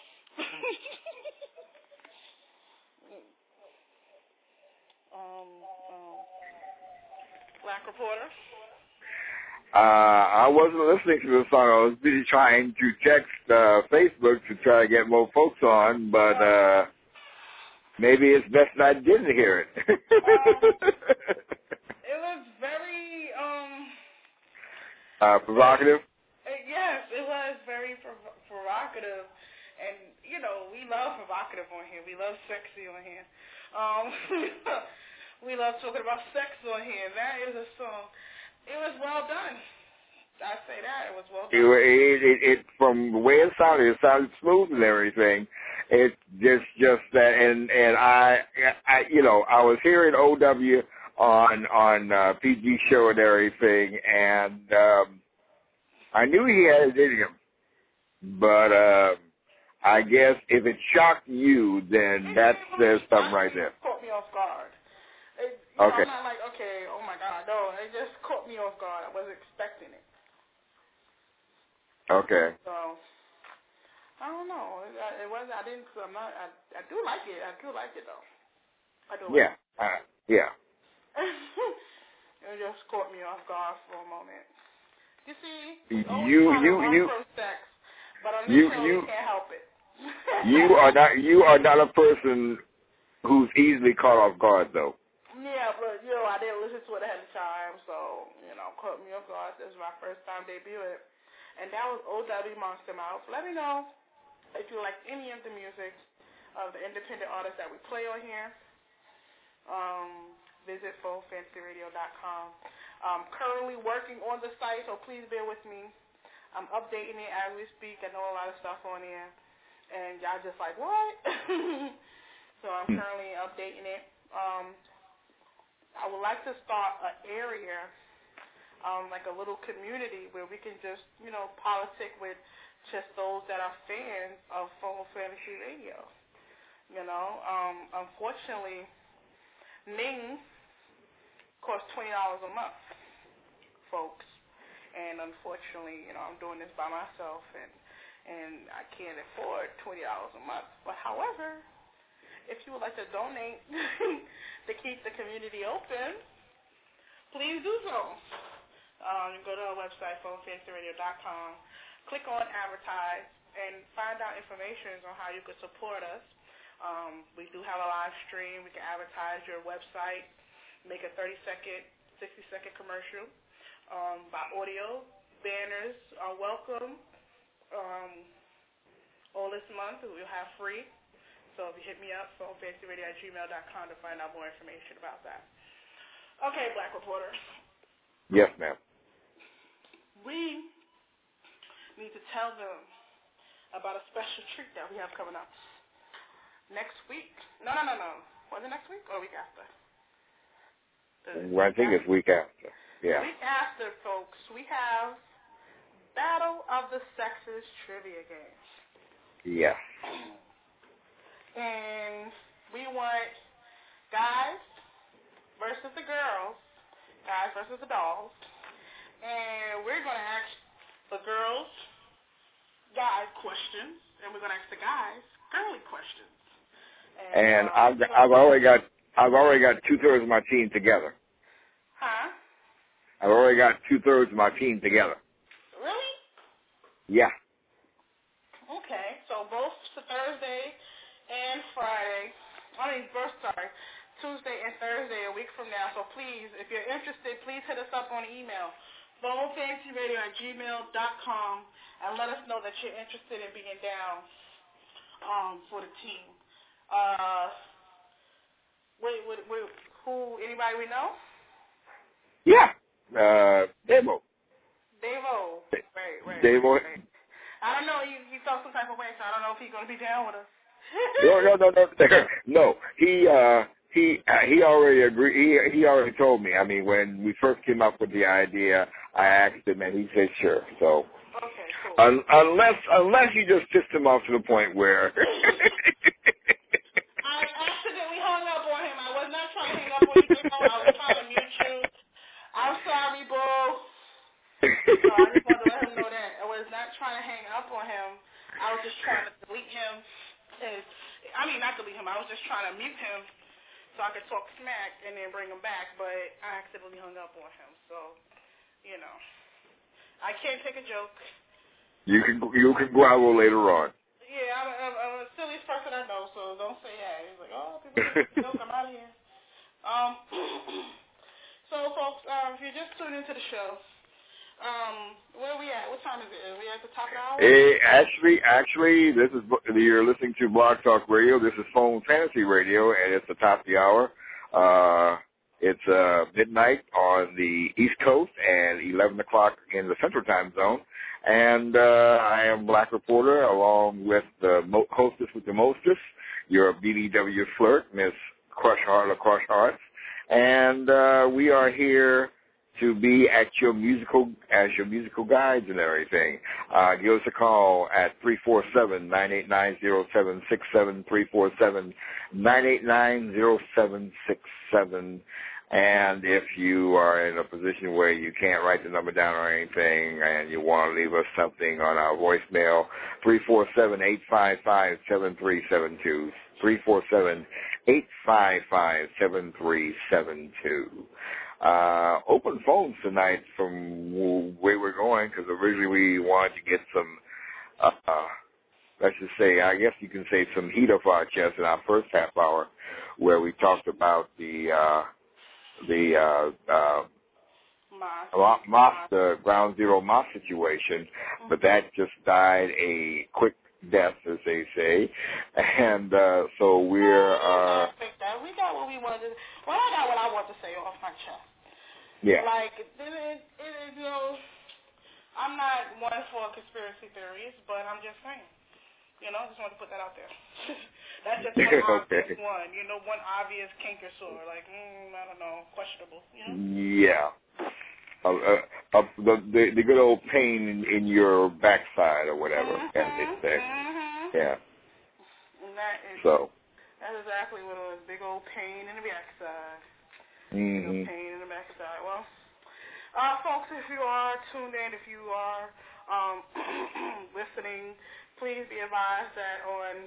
Black Reporter. I wasn't listening to the song. I was busy trying to text Facebook to try to get more folks on, but maybe it's best that I didn't hear it. It was very provocative. Yes, it was very provocative, and you know we love provocative on here. We love sexy on here. We love talking about sex on here. That is a song. It was well done. I say that it was well done. It from the way it sounded smooth and everything. It's just that, and I I was hearing OW on PG show and everything, and I knew he had it in him, but I guess if it shocked you, then that says something right there. It caught me off guard. Okay. I'm not like, okay, oh my God, no, it just caught me off guard. I wasn't expecting it. Okay. So I don't know. It was. I didn't. I'm not. I do like it. I do like it though. I do. Yeah. Like it. It just caught me off guard for a moment. You see, you sex, but on this show, you can't help it. you are not a person who's easily caught off guard, though. Yeah, but I didn't listen to it ahead of time, so caught me off guard. This is my first time debuting, and that was OW Monster Mouth. Let me know if you like any of the music of the independent artists that we play on here. Visit PhoneFantasyRadio.com. I'm currently working on the site, so please bear with me. I'm updating it as we speak. I know a lot of stuff on there, and y'all just like, what? So I'm currently updating it. I would like to start an area, like a little community where we can just, politic with just those that are fans of Phone Fantasy Radio. Unfortunately, Ning costs $20 a month, folks. And unfortunately, I'm doing this by myself, and I can't afford $20 a month. But however, if you would like to donate to keep the community open, please do so. You can go to our website, PhoneFantasyRadio.com, click on Advertise, and find out information on how you could support us. We do have a live stream. We can advertise your website, make a 30-second, 60-second commercial. By audio, banners are welcome. All this month we'll have free. So if you hit me up, phonefantasyradio@gmail.com to find out more information about that. Okay, Black Reporter. Yes, ma'am. We need to tell them about a special treat that we have coming up next week. No. Was it next week or week after? I think it's week after. Yeah. Week after, folks, we have Battle of the Sexes trivia games. Yeah. And we want guys versus the girls, guys versus the dolls. And we're going to ask the girls guy questions, and we're going to ask the guys girly questions. And I've already got 2/3 of my team together. Huh? I've already got 2/3 of my team together. Really? Yeah. Okay, so both Thursday and Friday, Tuesday and Thursday, a week from now. So please, if you're interested, please hit us up on email, phonefantasyradio@gmail.com, and let us know that you're interested in being down for the team. Who, anybody we know? Yeah. Davo. Right. Davo. I don't know. He felt some type of way, so I don't know if he's going to be down with us. No. He already agreed. He already told me. I mean, when we first came up with the idea, I asked him, and he said sure. So. Okay, cool. Unless you just pissed him off to the point where. I accidentally hung up on him. I was not trying to hang up on you. I was trying to mute you. I'm sorry, bro. So I just wanted to let him know that I was not trying to hang up on him. I was just trying to delete him. Not delete him. I was just trying to mute him so I could talk smack and then bring him back. But I accidentally hung up on him. So, I can't take a joke. You can grovel later on. Yeah, I'm the silliest person I know, so don't say that. He's like, people take a joke, I'm out of here. So, folks, if you're just tuning into the show, where are we at? What time is it? Are we at the top of the hour? Actually, you're listening to Blog Talk Radio. This is Phone Fantasy Radio, and it's the top of the hour. It's midnight on the East Coast and 11 o'clock in the Central Time Zone. And I am Black Reporter, along with the hostess with the mostest, your BBW flirt, Miss Crush Heart or Crush Hearts. And we are here to be at your musical guides and everything. Give us a call at 347-989-0767, 347-989-0767. And if you are in a position where you can't write the number down or anything and you want to leave us something on our voicemail, 347-855-7372, 347-855-7372. open phones tonight from where we're going, because originally we wanted to get some, let's just say, I guess you can say some heat off our chest in our first half hour, where we talked about the Ground Zero Moss situation, but that just died a quick death, as they say, and so we're. We got what we wanted. Well, I got what I want to say off my chest. Yeah. Like, you know, I'm not one for conspiracy theories, but I'm just saying. You know, I just want to put that out there. That's just one obvious one. You know, one obvious kink or sore. Like, I don't know, questionable. You know? Yeah. The good old pain in your backside or whatever, as they say. Yeah. And that's exactly what it was. Big old pain in the backside. Big old pain in the backside. Well, folks, if you are tuned in, if you are listening, please be advised that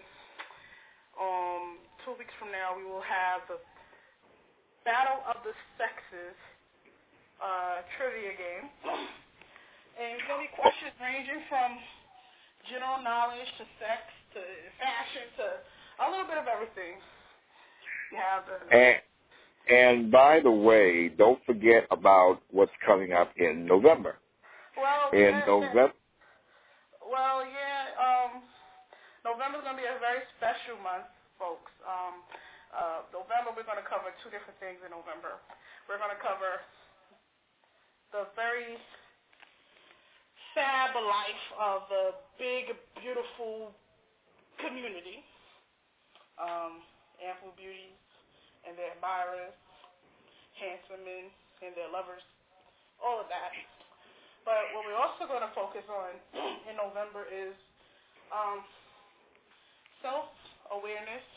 on 2 weeks from now we will have the Battle of the Sexes trivia game. And it's going to be questions ranging from general knowledge to sex to fashion to a little bit of everything. You have and by the way, don't forget about what's coming up in November. November's going to be a very special month, folks. November, we're going to cover two different things in November. We're going to cover the very fab life of the big, beautiful community, ample beauties and their admirers, handsome men and their lovers, all of that. But what we're also going to focus on in November is self-awareness,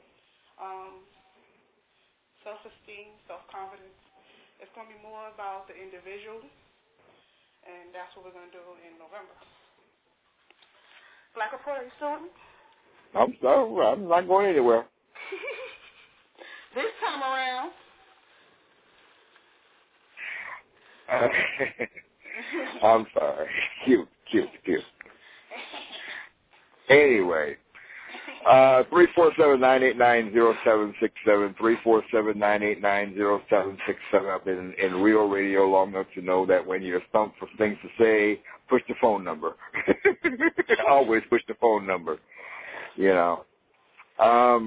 self-esteem, self-confidence. It's going to be more about the individual, and that's what we're going to do in November. Black Reporter, you still with me? I'm sorry, I'm not going anywhere. This time around. I'm sorry. Cute. Anyway. 347-989-0767, 347-989-0767. I've been in real radio long enough to know that when you're stumped for things to say, push the phone number. Always push the phone number, you know. Oh,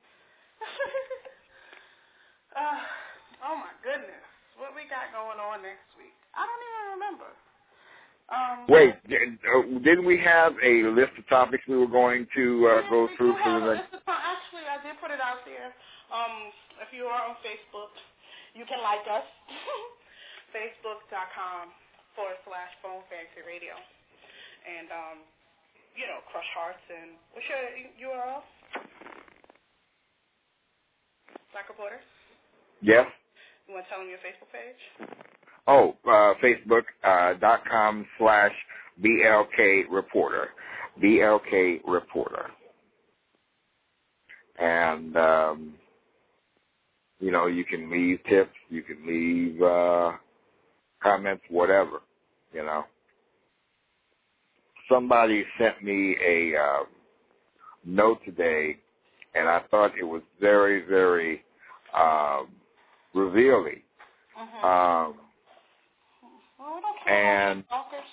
my goodness. What we got going on next week? I don't even remember. Wait, didn't we have a list of topics we were going to go through for the next? Actually, I did put it out there. If you are on Facebook, you can like us. Facebook.com/Phone Fantasy Radio. And, you know, crush hearts. And what's your URL? Black Reporter? Yes. You want to tell them your Facebook page? Oh, Facebook.com/BLK Reporter. BLK Reporter. And, you know, you can leave tips, you can leave comments, whatever, you know. Somebody sent me a note today, and I thought it was very, very revealing. Well, we don't care and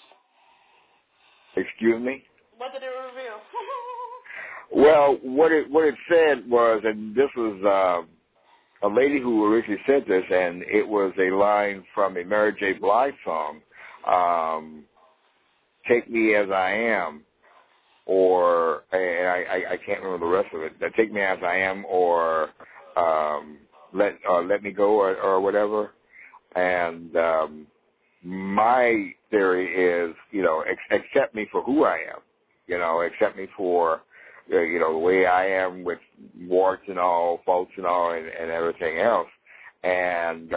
excuse me? What did it reveal? Well, what it said was, and this was a lady who originally said this, and it was a line from a Mary J. Blige song, "Take Me As I Am," or and I can't remember the rest of it. "Take Me As I Am," or let me go, or whatever. And my theory is, you know, accept me for who I am. You know, accept me for, you know, the way I am with warts and all, faults and all, and everything else. And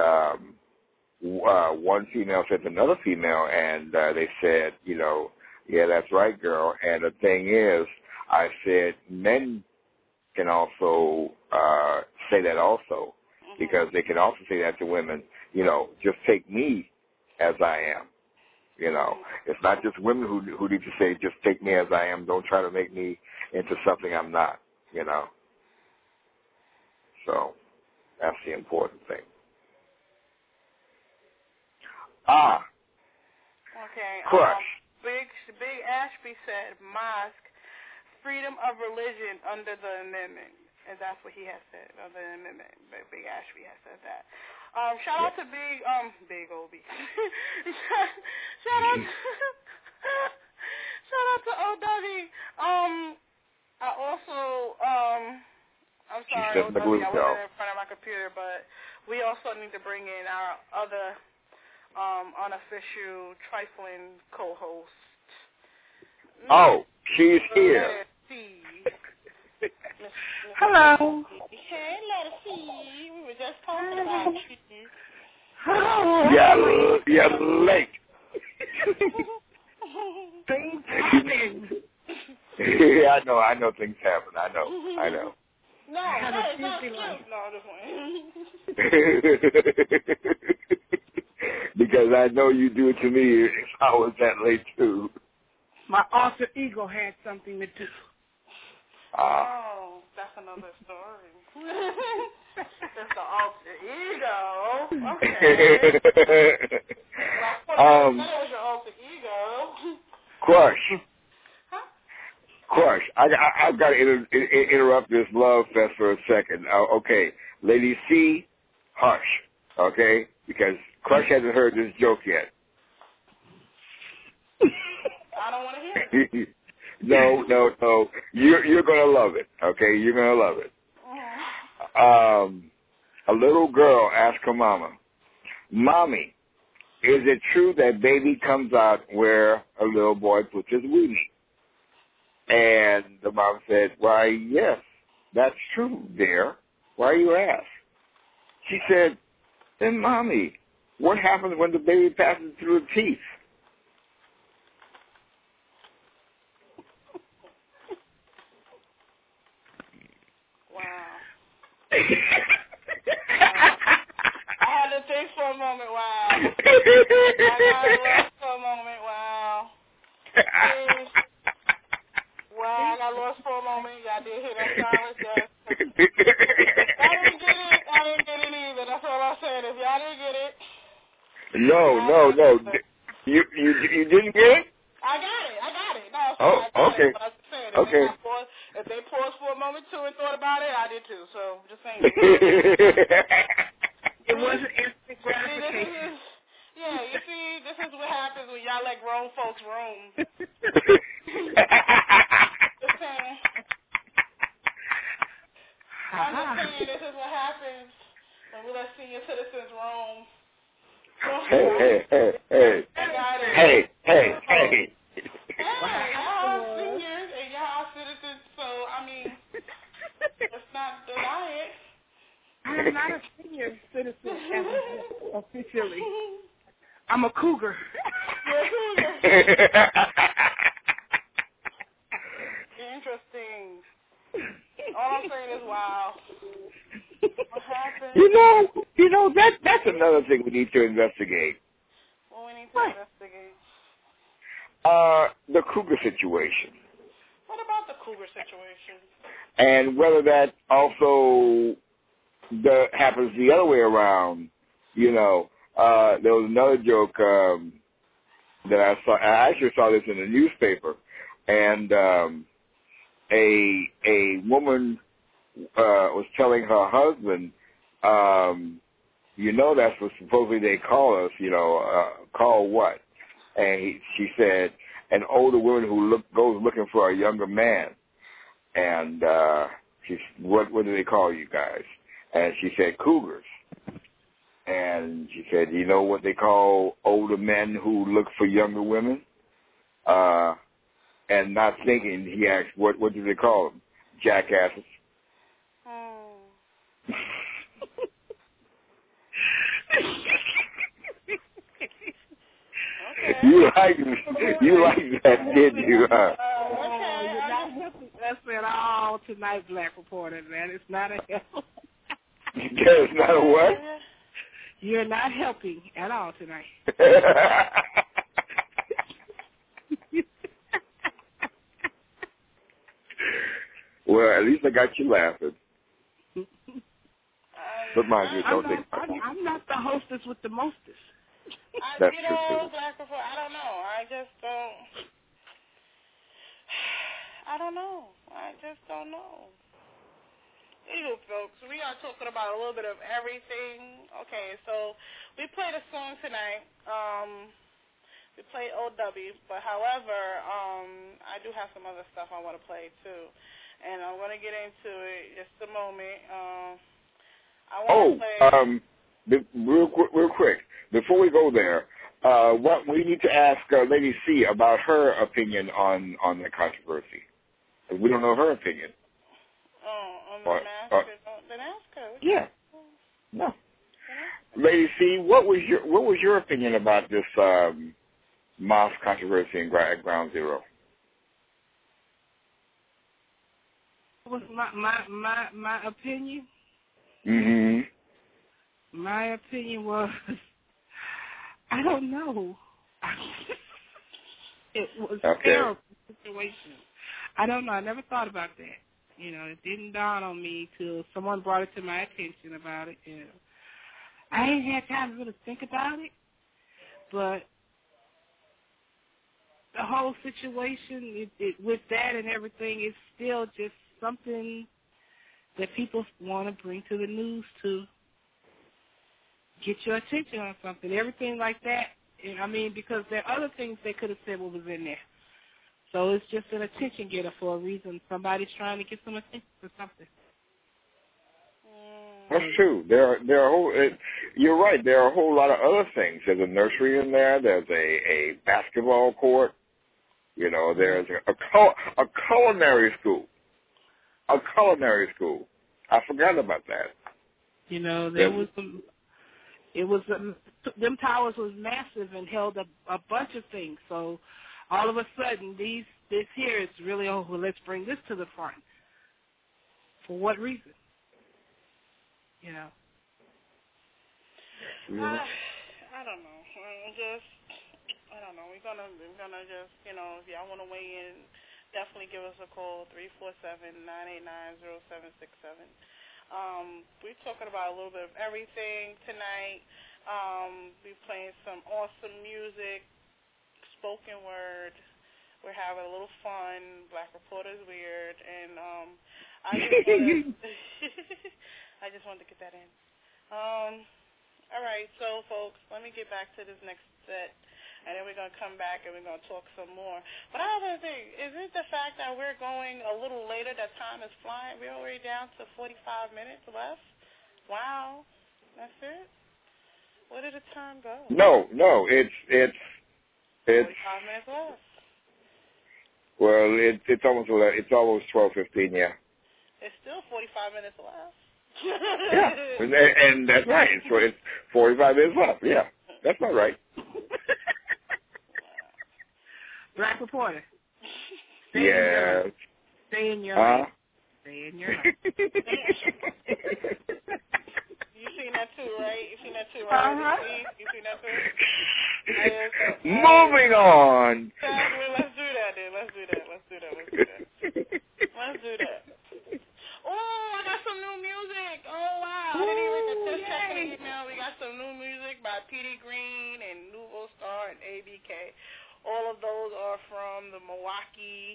one female said to another female, and they said, you know, yeah, that's right, girl. And the thing is, I said, men can also say that also, because they can also say that to women. just take me as I am. It's not just women who need to say, just take me as I am. Don't try to make me into something I'm not, So that's the important thing. Okay. Crush. Big Ashby said, mosque, freedom of religion under the amendment. And that's what he has said, under the amendment. Big Ashby has said that. Shout out to Big Obi. shout out to OW. I also, I'm sorry, OW, I wasn't in front of my computer, but we also need to bring in our other unofficial trifling co-host. Oh, she's here. Hello. Hey, Letty C. We were just talking about you. Oh. You're late. Things happen. Yeah, I know things happen. I know. No, it's not cute. No, this one. Because I know you do it to me if I was that late, too. My alter ego had something to do. Oh, that's another story. That's the alter ego. Okay. That was your alter ego. Crush. Crush. I've got to interrupt this love fest for a second. Okay. Lady C, hush. Okay? Because Crush hasn't heard this joke yet. I don't want to hear it. No. You're going to love it. Okay? You're going to love it. A little girl asked her mama, Mommy, is it true that baby comes out where a little boy puts his weenie? And the mom said, why, yes, that's true, dear. Why you ask? She said, then, Mommy, what happens when the baby passes through the teeth? Wow. I had to think for a moment, wow. I got to lost for a moment, wow. Wow, I got lost for a moment. Y'all did hear that silence, yes. I didn't get it either. That's all I said. If y'all didn't get it. No. You didn't get it? I got it. No, okay. But I'm saying, okay. If they paused for a moment too and thought about it, I did too. So I'm just saying. It wasn't instant gratification. You see, this is what happens when y'all let grown folks roam. Just saying. I'm just saying, this is what happens when we let senior citizens roam. Hey. Y'all seniors and y'all citizens, so, I mean, let's not deny it. I'm not a senior citizen officially. I'm a cougar. You're a cougar. Interesting. All I'm saying is, wow. What happened? You know that's another thing we need to investigate. Well, we need to investigate. The cougar situation. What about the cougar situation? And whether that also happens the other way around. There was another joke that I saw. I actually saw this in the newspaper, and a woman was telling her husband, that's what supposedly they call us. Call what? And she said, an older woman who goes looking for a younger man. And what do they call you guys? And she said, cougars. And she said, you know what they call older men who look for younger women? And not thinking, he asked, what do they call them? Jackasses. You like that, didn't you? That's it all tonight, Black Reporter, man. It's not a hell. It's not a what? You're not helping at all tonight. Well, at least I got you laughing. But mind you, don't think I'm not the hostess with the mostest. That's true, too. Black Report, I don't know. I just don't. I don't know. I just don't know. Anyway, folks, we are talking about a little bit of everything. Okay, so we played a song tonight. We played OW, but however, I do have some other stuff I want to play too, and I'm going to get into it just a moment. I want to play. Real quick, before we go there, what we need to ask Lady C about her opinion on the controversy. We don't know her opinion. Then ask her. Yeah. No. Lady C, what was your opinion about this mosque controversy in Ground Zero? What was my opinion? Mm-hmm. My opinion was, I don't know. It was a terrible situation. I don't know. I never thought about that. You know, it didn't dawn on me till someone brought it to my attention about it. You know, I ain't had time to really think about it, but the whole situation with that and everything is still just something that people want to bring to the news to get your attention on something. Everything like that, I mean, because there are other things they could have said what was in there. So it's just an attention getter for a reason. Somebody's trying to get some attention for something. That's true. You're right. There are a whole lot of other things. There's a nursery in there. There's a basketball court. You know, there's a culinary school. A culinary school. I forgot about that. You know, them towers was massive and held a bunch of things. So all of a sudden, this here is really, let's bring this to the front. For what reason? You know. I don't know. I don't know. We're gonna just, you know, if y'all want to weigh in, definitely give us a call, 347-989-0767. We're talking about a little bit of everything tonight. We're playing some awesome music, spoken word. We're having a little fun. Black Reporter's weird, and I just wanted to get that in. All right, so folks, let me get back to this next set, and then we're gonna come back and we're gonna talk some more. But I have a thing: is it the fact that we're going a little later? That time is flying. We're already down to 45 minutes left. Wow, that's it. Where did the time go? No, it's 45 minutes left. Well, it's almost 12:15. Yeah. It's still 45 minutes left. Yeah, and that's right. So it's 45 minutes left. Yeah, that's not right. Black Reporter. Yeah. Stay in your lane. Stay in your lane. You seen that too, right? You seen that too, right? You seen that too? Moving on. Let's do that, then. Let's do that. Oh, I got some new music. Oh, wow. I didn't even just check the email. We got some new music by Petey Green and Nouveau Star and ABK. All of those are from the Milwaukee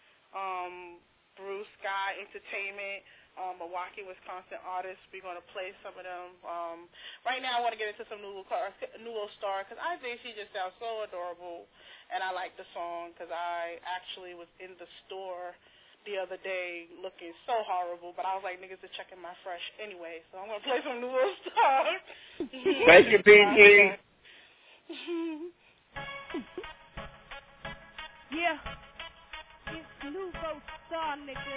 Blue Sky Entertainment, Milwaukee, Wisconsin artists. We're going to play some of them. Right now I want to get into some Nouveau Star because I think she just sounds so adorable, and I like the song because I actually was in the store the other day looking so horrible, but I was like, niggas are checking my fresh anyway, so I'm going to play some Nouveau Star. Thank you, PG. Yeah, it's Nouveau Star, nigga.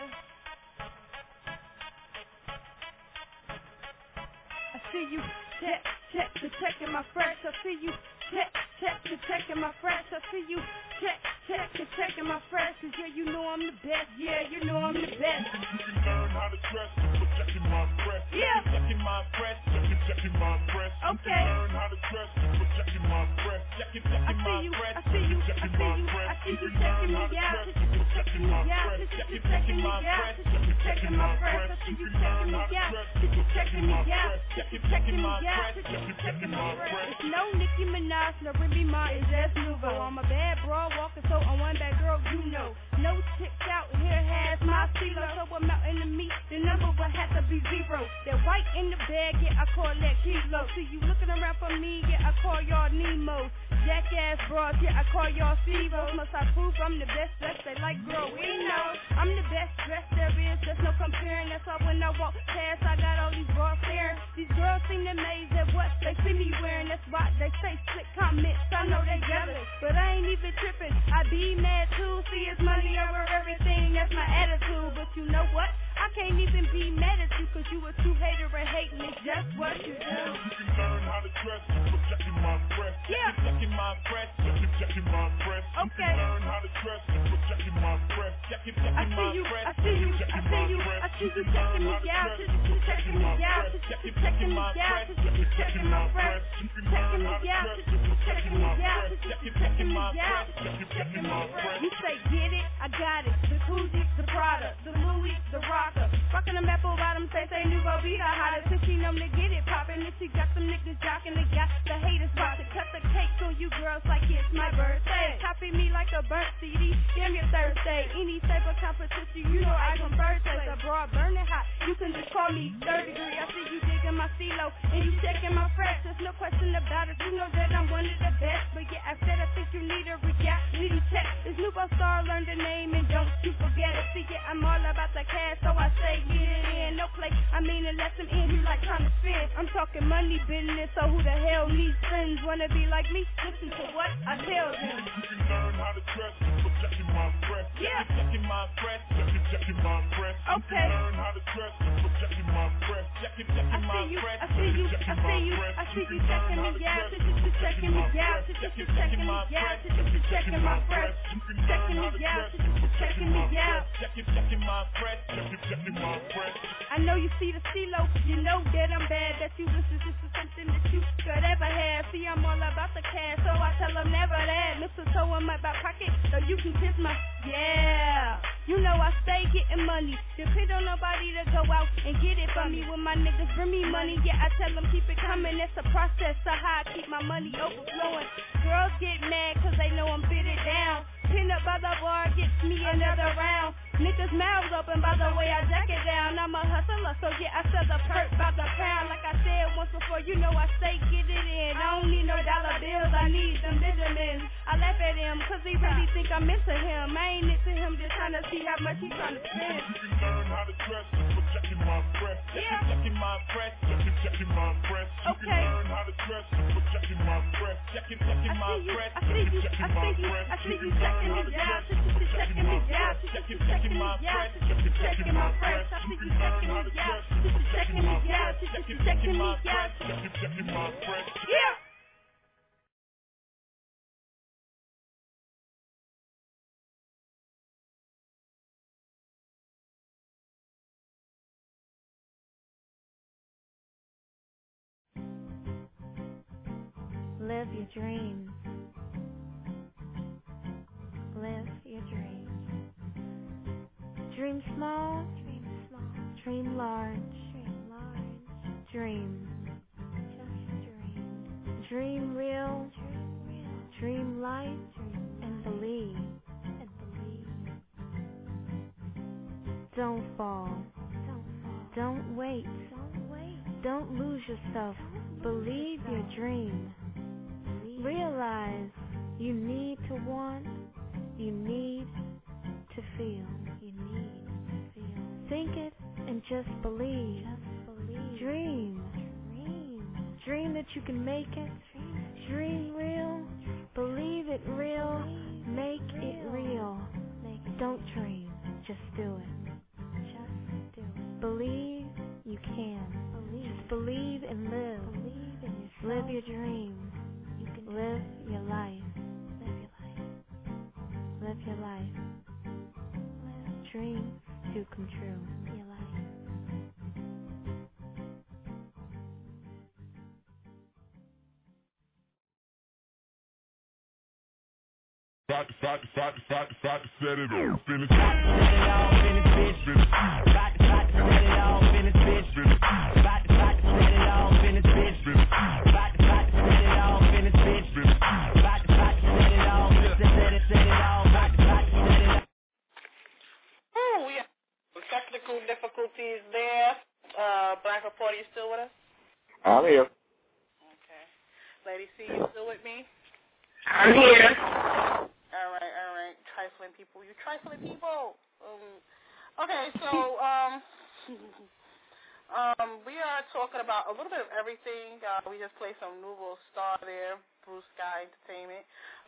I see you checking my fresh. I see you checking my fresh. I see you checking my fresh, cause yeah, you know I'm the best. Yeah, you know I'm the best. You can learn how to dress for checking my breath. Yeah. Checking my breath, checking my breath. Okay. You can learn how to dress for checking my breath. Checking my breath. I see you checking me out. Checking my breath. Checking my breath. I see you checking me out. Checking my breath. It's no Nicki Minaj, no Remy Ma, it's just Nuvo. I'm a bad broad walker, so I'm one bad girl, you know. No chicks out here has my CeeLo, so I'm out in the meat, the number would have to be 0. That white in the bag, yeah, I call that kilo. See you looking around for me, yeah, I call y'all Nemo. Jackass bros, yeah, I call y'all Steve-O's. Must I prove I'm the best dressed? They like, girl, we know I'm the best dressed there is, there's no comparing. That's why when I walk past, I got all these bras staring. These girls seem amazed at what they see me wearing. That's why they say slick comments, I know they jealous, but I ain't even tripping. I be mad too, see it's money over everything, that's my attitude. But you know what? I can't even be mad at you, cause you a true hater and hating is just what you do. You can learn how to dress for checking my breath. Yeah. Checking my breath, checking my breath. Okay. You can learn how to dress for checking my breath. Checking my breath. I see you checking me out. Checking me out. Checking me out. Checking my breath. Checking my breath. Checking me out. Checking me out. Checking me out. Checking my breath. You say get it, I got it. The Coogee, the Prada, the Louis, the Rocker. Rockin' them apple bottoms, say Nuvo be the hottest. Since she know me to get it poppin', and she got some niggas jockin', they got the haters about to cut the cake on you girls like it's my birthday. Copy me like a burnt CD, damn your Thursday. Any type of competition, you know I can first place. A broad burning hot, you can just call me 3rd degree. I see you digging my CeeLo, and you checking my fresh. There's no question about it, you know that I'm one of the best. But yeah, I said I think you need a reality check. This Nuvo star, learn the name and don't you forget it. See, yeah, I'm all about the cash, so I say get it in. No play, I mean it lets them in, you like trying to spin. I'm talking money business, so who the hell needs friends? Wanna be like me? Listen to what I tell them. You can learn how to dress for checking my breath. Yeah. Checking my breath, checking my breath. Okay. You can learn how to dress for checking my breath. Checking my breath. I see you checking me out. Checking me out. Checking me out. Checking my breath. Checking my breath. Checking me out. Checking me out. Checking my breath. Checking my breath. I know you see the CeeLo, you know that I'm bad, that you listen to something that you could ever have. See, I'm all about the cash, so I tell them never that. Mistletoe in my back pocket, so you can kiss my, yeah. You know I stay getting money, depend on nobody to go out and get it for me. When my niggas bring me money, yeah, I tell them keep it coming. It's a process, so how I keep my money overflowing. Girls get mad cause they know I'm fitted down. Pin up by the bar, gets me another round. Niggas' mouths open by the way I jack it down. I'm a hustler, so yeah, I sell the perk by the pound. Like I said once before, you know I say get it in. I don't need no dollar bills, I need them Benjamins. I laugh at him, cause he really think I'm into him. I ain't into him, just trying to see how much he trying to spend. You can learn how to dress for checking my breath. Yeah. Checking my breath, checking my breath. You Okay. can learn how to dress for checking my breath. Checking my breath. I see you checking me out. Checking me out. Checking my breath. Checking my breath. I see you checking me out. Checking me out. Checking me out. Checking my breath. Yeah. Live your dreams. Live your dreams. Dream small. Dream large. Dream. Just dream. Dream real. Dream light. And believe. Don't fall. Don't wait. Don't lose yourself. Believe your dream. Realize you need to want. You need to feel. Think it and just believe. Dream. Dream that you can make it. Dream real. Believe it real. Make it real. Don't dream. Just do it. Believe you can. Just believe and live. Live your dreams. Live your life. live your life. Dream to come true. Your life. About to set it off. Finish. About to set it off, finish, bitch. About to set it off, finish, bitch. About to set it off, finish, bitch. About to set it off, finish, bitch. About to set it off, set it off. About to set it off. Oh, we have technical difficulties there. Black Reporter, you still with us? I'm here. Okay. Lady C, you still with me? I'm here. All right. Trifling people. You trifling people. Okay, so we are talking about a little bit of everything. We just played some Nouveau Star there, Blue Sky Entertainment.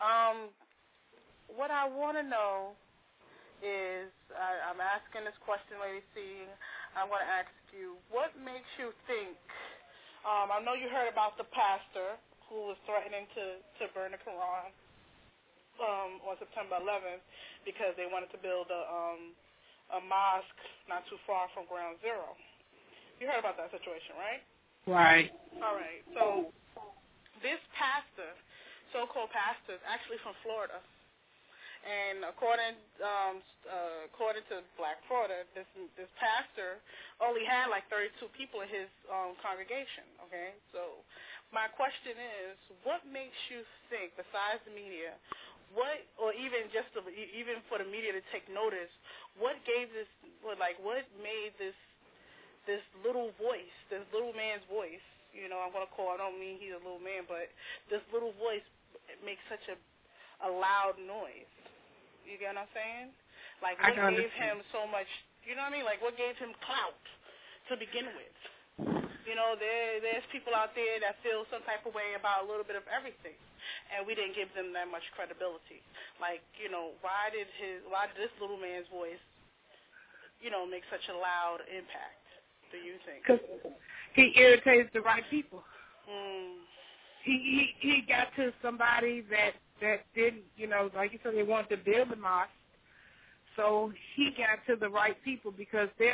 What I want to know is, I'm asking this question, Lady C. I want to ask you, what makes you think, I know you heard about the pastor who was threatening to burn the Quran on September 11th because they wanted to build a mosque not too far from Ground Zero. You heard about that situation, right? Right. All right. So this pastor, so-called pastor, is actually from Florida. And according to Black Florida, this pastor only had like 32 people in his congregation. Okay, so my question is, what makes you think, besides the media, or even for the media to take notice, what made this little voice, this little man's voice? You know, I'm gonna call. I don't mean he's a little man, but this little voice makes such a loud noise. You get what I'm saying? Like, what gave him so much, you know what I mean? Like, what gave him clout to begin with? You know, there's people out there that feel some type of way about a little bit of everything, and we didn't give them that much credibility. Like, you know, why did this little man's voice, you know, make such a loud impact, do you think? Because he irritates the right people. Mm. He got to somebody that didn't, you know, like you said, they wanted to build the mosque. So he got to the right people because to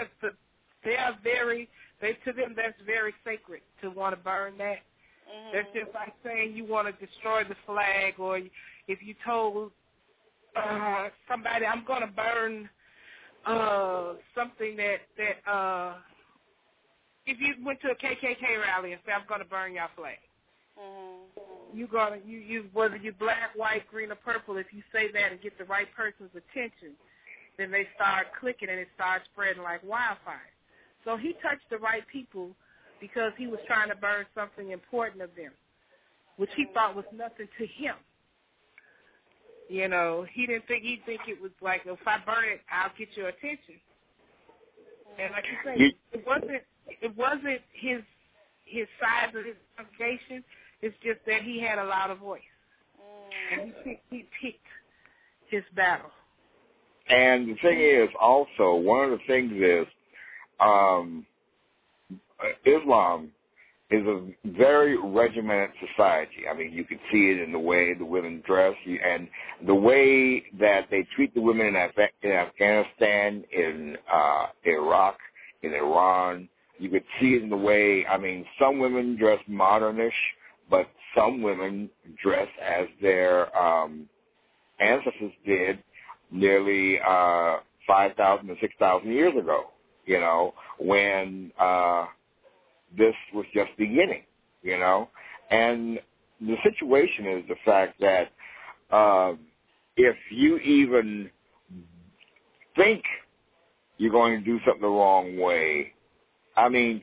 them that's very sacred to want to burn that. Mm-hmm. That's just like saying you want to destroy the flag, or if you told somebody, I'm going to burn something that if you went to a KKK rally and said, I'm going to burn your flag. Mm-hmm. You whether you're black, white, green, or purple, if you say that and get the right person's attention, then they start clicking and it starts spreading like wildfire. So he touched the right people because he was trying to burn something important of them, which he thought was nothing to him. You know, he'd think it was like, if I burn it, I'll get your attention. And like you say, it wasn't his size of his congregation. It's just that he had a louder voice, and he picked his battle. And the thing is, also, one of the things is, Islam is a very regimented society. I mean, you can see it in the way the women dress, and the way that they treat the women in Afghanistan, in Iraq, in Iran. You could see it in the way, I mean, some women dress modernish, but some women dress as their ancestors did nearly 5,000 to 6,000 years ago, you know, when this was just beginning, you know. And the situation is the fact that if you even think you're going to do something the wrong way, I mean,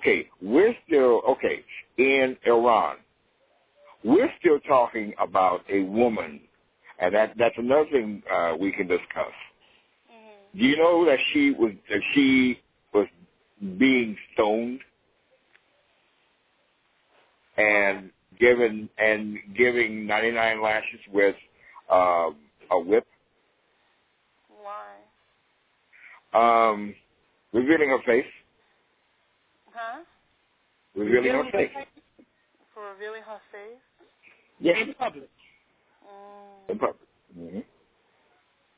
in Iran, we're still talking about a woman, and that's another thing we can discuss. Mm-hmm. Do you know that she was being stoned and giving 99 lashes with a whip? Why? Revealing her face. Huh? Revealing her face. For revealing her face? Yes. In public. In public. Mm-hmm.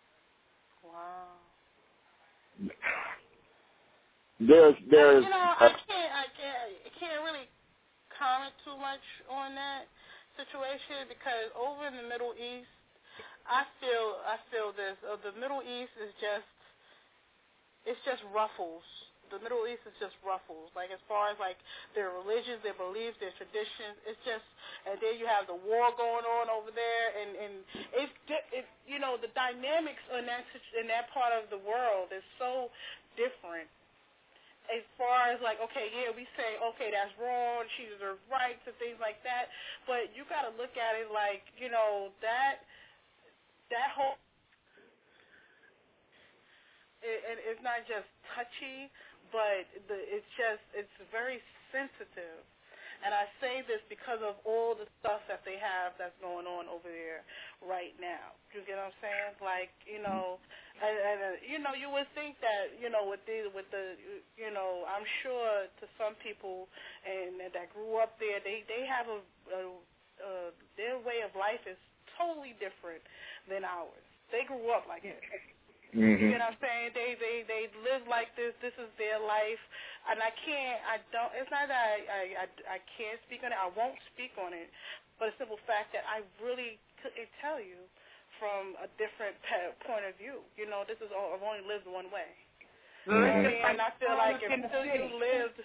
there's I can't really comment too much on that situation because over in the Middle East, I feel this. The Middle East is just ruffles. The Middle East is just ruffles. Like as far as like their religions, their beliefs, their traditions, it's just. And then you have the war going on over there, and it's the dynamics in that part of the world is so different. As far as like, okay, yeah, we say, okay, that's wrong, she deserves rights and things like that, but you got to look at it like, that whole, it's not just touchy, but it's very sensitive. And I say this because of all the stuff that they have that's going on over there right now. You get what I'm saying? Like, you would think that, with the I'm sure to some people and that grew up there, they have their way of life is totally different than ours. They grew up like this. Mm-hmm. You know what I'm saying? They live like this. This is their life, and it's not that I can't speak on it. I won't speak on it, but a simple fact that I really couldn't tell you from a different point of view. I've only lived one way. Mm-hmm. And I feel like until you lived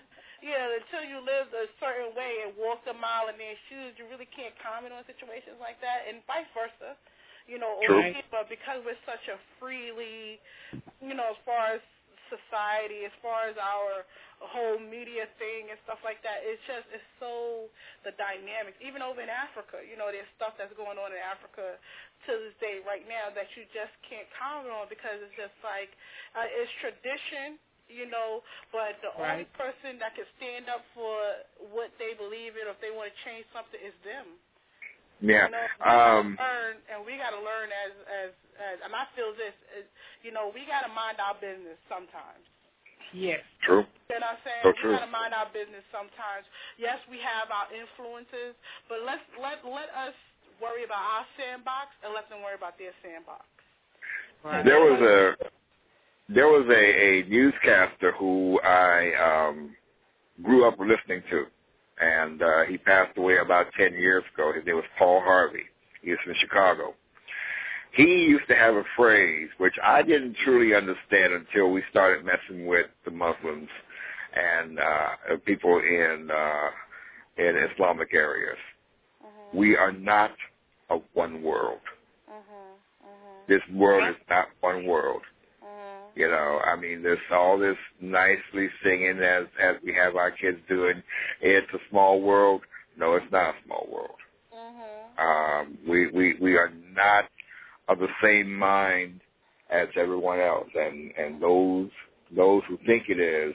a certain way and walked a mile in their shoes, you really can't comment on situations like that, and vice versa. But because we're such a freely, as far as society, as far as our whole media thing and stuff like that, it's so the dynamics. Even over in Africa, there's stuff that's going on in Africa to this day right now that you just can't comment on because it's just like it's tradition. But the only person that can stand up for what they believe in, or if they want to change something, is them. Yeah. We got to learn as and I feel this, we got to mind our business sometimes. Yes. True. You know what I'm saying? So we got to mind our business sometimes. Yes, we have our influences, but let us worry about our sandbox and let them worry about their sandbox. Right. There was a newscaster who I grew up listening to. And he passed away about 10 years ago. His name was Paul Harvey. He was from Chicago. He used to have a phrase, which I didn't truly understand until we started messing with the Muslims and people in Islamic areas. Mm-hmm. We are not of one world. Mm-hmm. Mm-hmm. This world is not one world. There's all this nicely singing as we have our kids doing. It's a small world. No, it's not a small world. Mm-hmm. We are not of the same mind as everyone else, and those who think it is,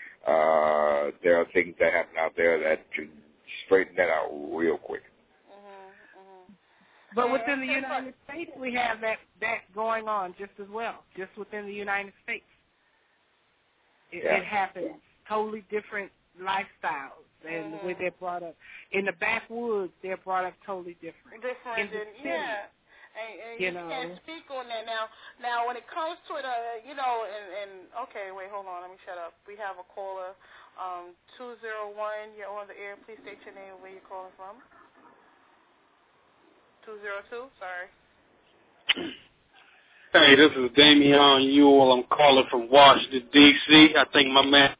there are things that happen out there that can straighten that out real quick. But within the United States, we have that going on just as well, just within the United States. It happens. Totally different lifestyles and the way they're brought up. In the backwoods, they're brought up totally different. And you can't speak on that. Now when it comes to it, okay, wait, hold on, let me shut up. We have a caller, 201, you're on the air. Please state your name and where you're calling from. 202, sorry. Hey, this is Damian Ewell. I'm calling from Washington, D.C. I think my man...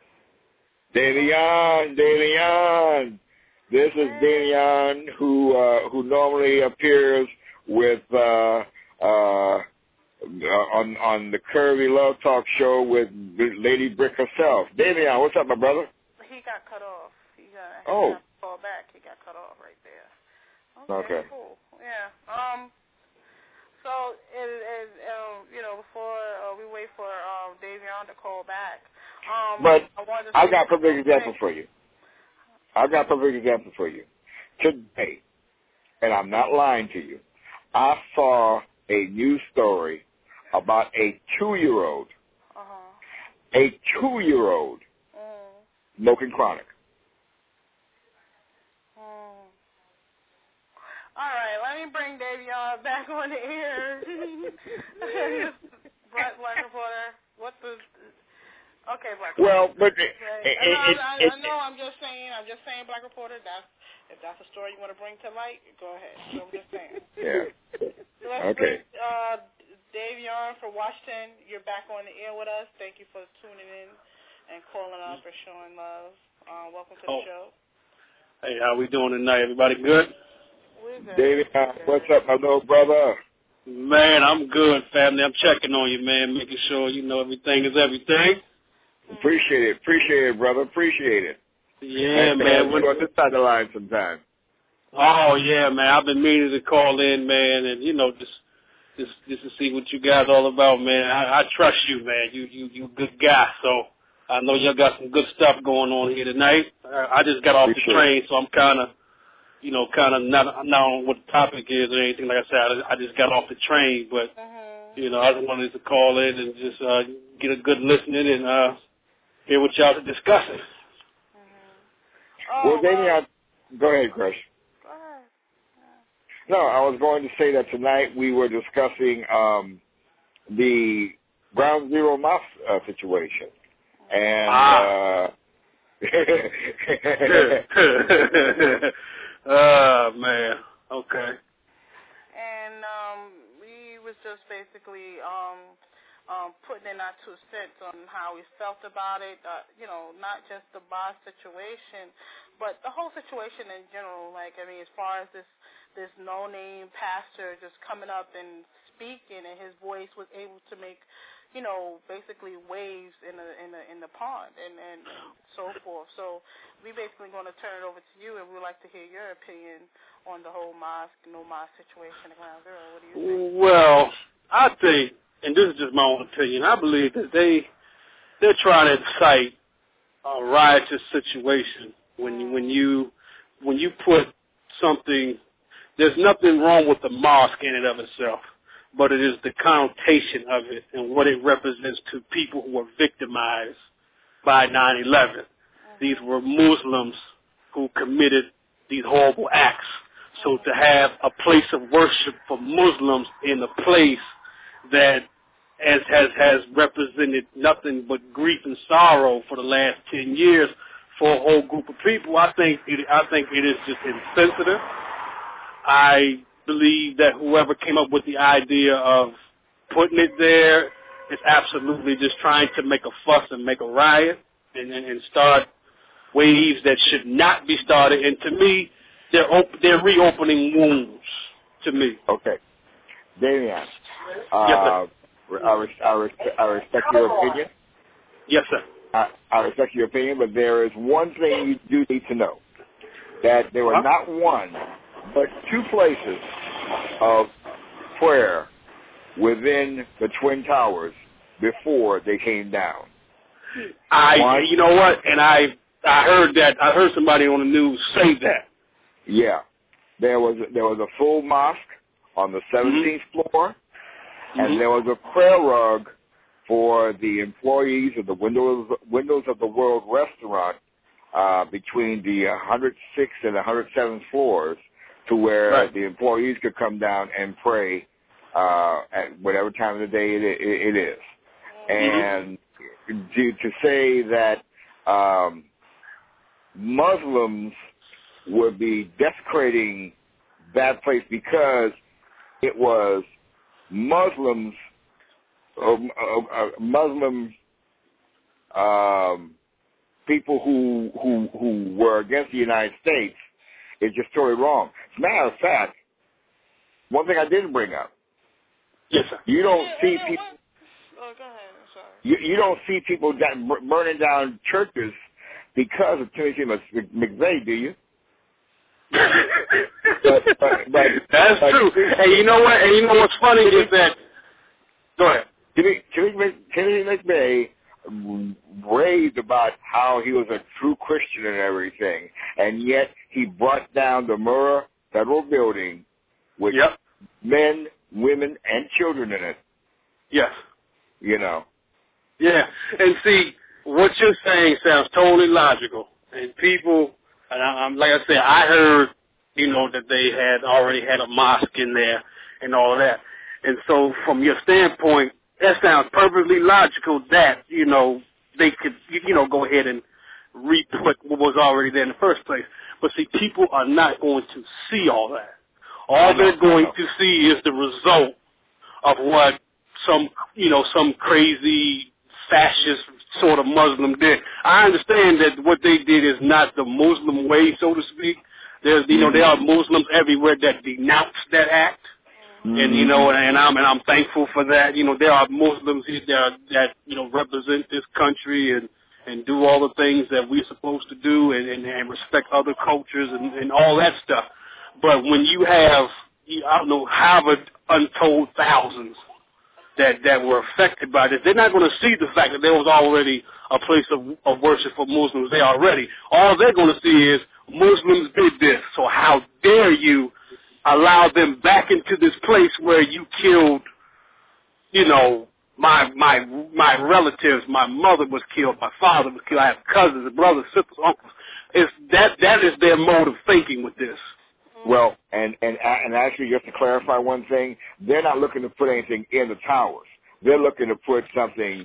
Damian. This is Damian, who normally appears with on the Curvy Love Talk show with Lady Brick herself. Damian, what's up, my brother? He got cut off. He got call back. He got cut off right there. Okay. Cool. Yeah. So, before we wait for Davion to call back. But I got a perfect example for you. Today, and I'm not lying to you, I saw a news story about a 2-year-old. A 2-year-old smoking chronic. All right, let me bring Davion back on the air. Black reporter, what the Okay, Black Well, Reporter. but I know. I'm just saying, Black Reporter. If that's a story you want to bring to light, go ahead. So I'm just saying. Yeah. So let's bring Davion from Washington. You're back on the air with us. Thank you for tuning in and calling up and showing love. Welcome to the show. Hey, how we doing tonight? Everybody good? We're good. Davion, what's up, my little brother? Man, I'm good, family. I'm checking on you, man, making sure you know everything is everything. Appreciate it, brother. Appreciate it. Yeah, man. We're on this side of the line sometime. Oh yeah, man. I've been meaning to call in, man, and just to see what you guys all about, man. I trust you, man. You good guy, so I know y'all got some good stuff going on here tonight. I just got off the train, so I'm kind of not on what the topic is or anything. Like I said, I just got off the train, but I just wanted to call in and just get a good listening and hear what y'all are discussing. Well, Davion, go ahead, Chris. Go ahead. No, I was going to say that tonight we were discussing the Ground Zero Mosque situation. And man. Okay. And we was just basically putting in our 2 cents on how we felt about it. Not just the boss situation, but the whole situation in general. Like, I mean, as far as this no-name pastor just coming up and speaking, and his voice was able to make, basically waves in the pond and so forth. So we basically going to turn it over to you, and we'd like to hear your opinion on the whole no mosque situation at Ground Zero. What do you think? Well, I think, and this is just my own opinion, I believe that they're trying to incite a riotous situation when you put something. There's nothing wrong with the mosque in and of itself, but it is the connotation of it and what it represents to people who were victimized by 9/11. These were Muslims who committed these horrible acts. So to have a place of worship for Muslims in a place that has represented nothing but grief and sorrow for the last 10 years for a whole group of people, I think it is just insensitive. I believe that whoever came up with the idea of putting it there is absolutely just trying to make a fuss and make a riot and start waves that should not be started. And to me, they're reopening wounds. To me. Okay, Davion. Yes, sir. I respect your opinion. Yes, sir. I respect your opinion, but there is one thing you do need to know: that there were not one, but 2 places of prayer within the Twin Towers before they came down. You know what? And I heard that. I heard somebody on the news say that. Yeah, there was a full mosque on the 17th floor, and there was a prayer rug for the employees of the Windows of the World restaurant between the 106th and 107th floors, to where the employees could come down and pray at whatever time of the day it is. And to say that Muslims would be desecrating that place because it was Muslim people who were against the United States is just totally wrong. As a matter of fact, one thing I didn't bring up. Yes, sir. You don't see people. Oh, go ahead. I'm sorry. You don't see people burning down churches because of Timothy McVeigh, do you? but that's true. And you know what? And you know what's funny is that. Go ahead. Timothy McVeigh raved about how he was a true Christian and everything, and yet he brought down the Murrah Federal Building with men, women, and children in it. Yes. Yeah, and see, what you're saying sounds totally logical, and people. And I'm like I said, I heard, that they had already had a mosque in there and all of that. And so from your standpoint, that sounds perfectly logical that, they could, go ahead and re-put what was already there in the first place. But see, people are not going to see all that. All they're going to see is the result of what some crazy fascist sort of Muslim did. I understand that what they did is not the Muslim way, so to speak. There's, there are Muslims everywhere that denounce that act. And and I'm thankful for that. There are Muslims there that represent this country and do all the things that we're supposed to do and respect other cultures and all that stuff. But when you have Harvard untold thousands that were affected by this, they're not going to see the fact that there was already a place of worship for Muslims there already. All they're going to see is Muslims did this, so how dare you allow them back into this place where you killed, my relatives. My mother was killed. My father was killed. I have cousins, brothers, sisters, uncles. That is their mode of thinking with this. Well, and actually, just to clarify one thing, they're not looking to put anything in the towers. They're looking to put something,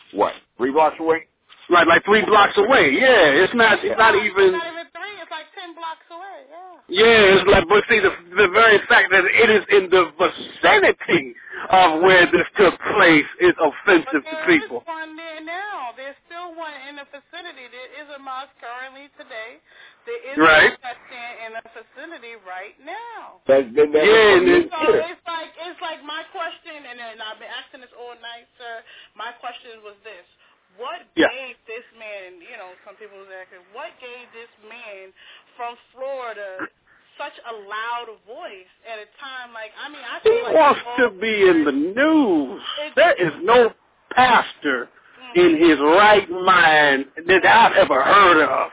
3 blocks away? Right, like 3 blocks away. Yeah, it's not even. It's not even 3. It's like 10 blocks away. Yeah. Yeah, it's like, but see, the very fact that it is in the vicinity of where this took place is offensive to people. There's one there now. There's still one in the vicinity. There is a mosque currently today. There is one that's in the vicinity right now. That's been there. So it's like my question, and I've been asking this all night, sir. My question was this. What gave this man, some people was asking, what gave this man from Florida such a loud voice at a time I feel like... He wants to be in the news. There is no pastor in his right mind that I've ever heard of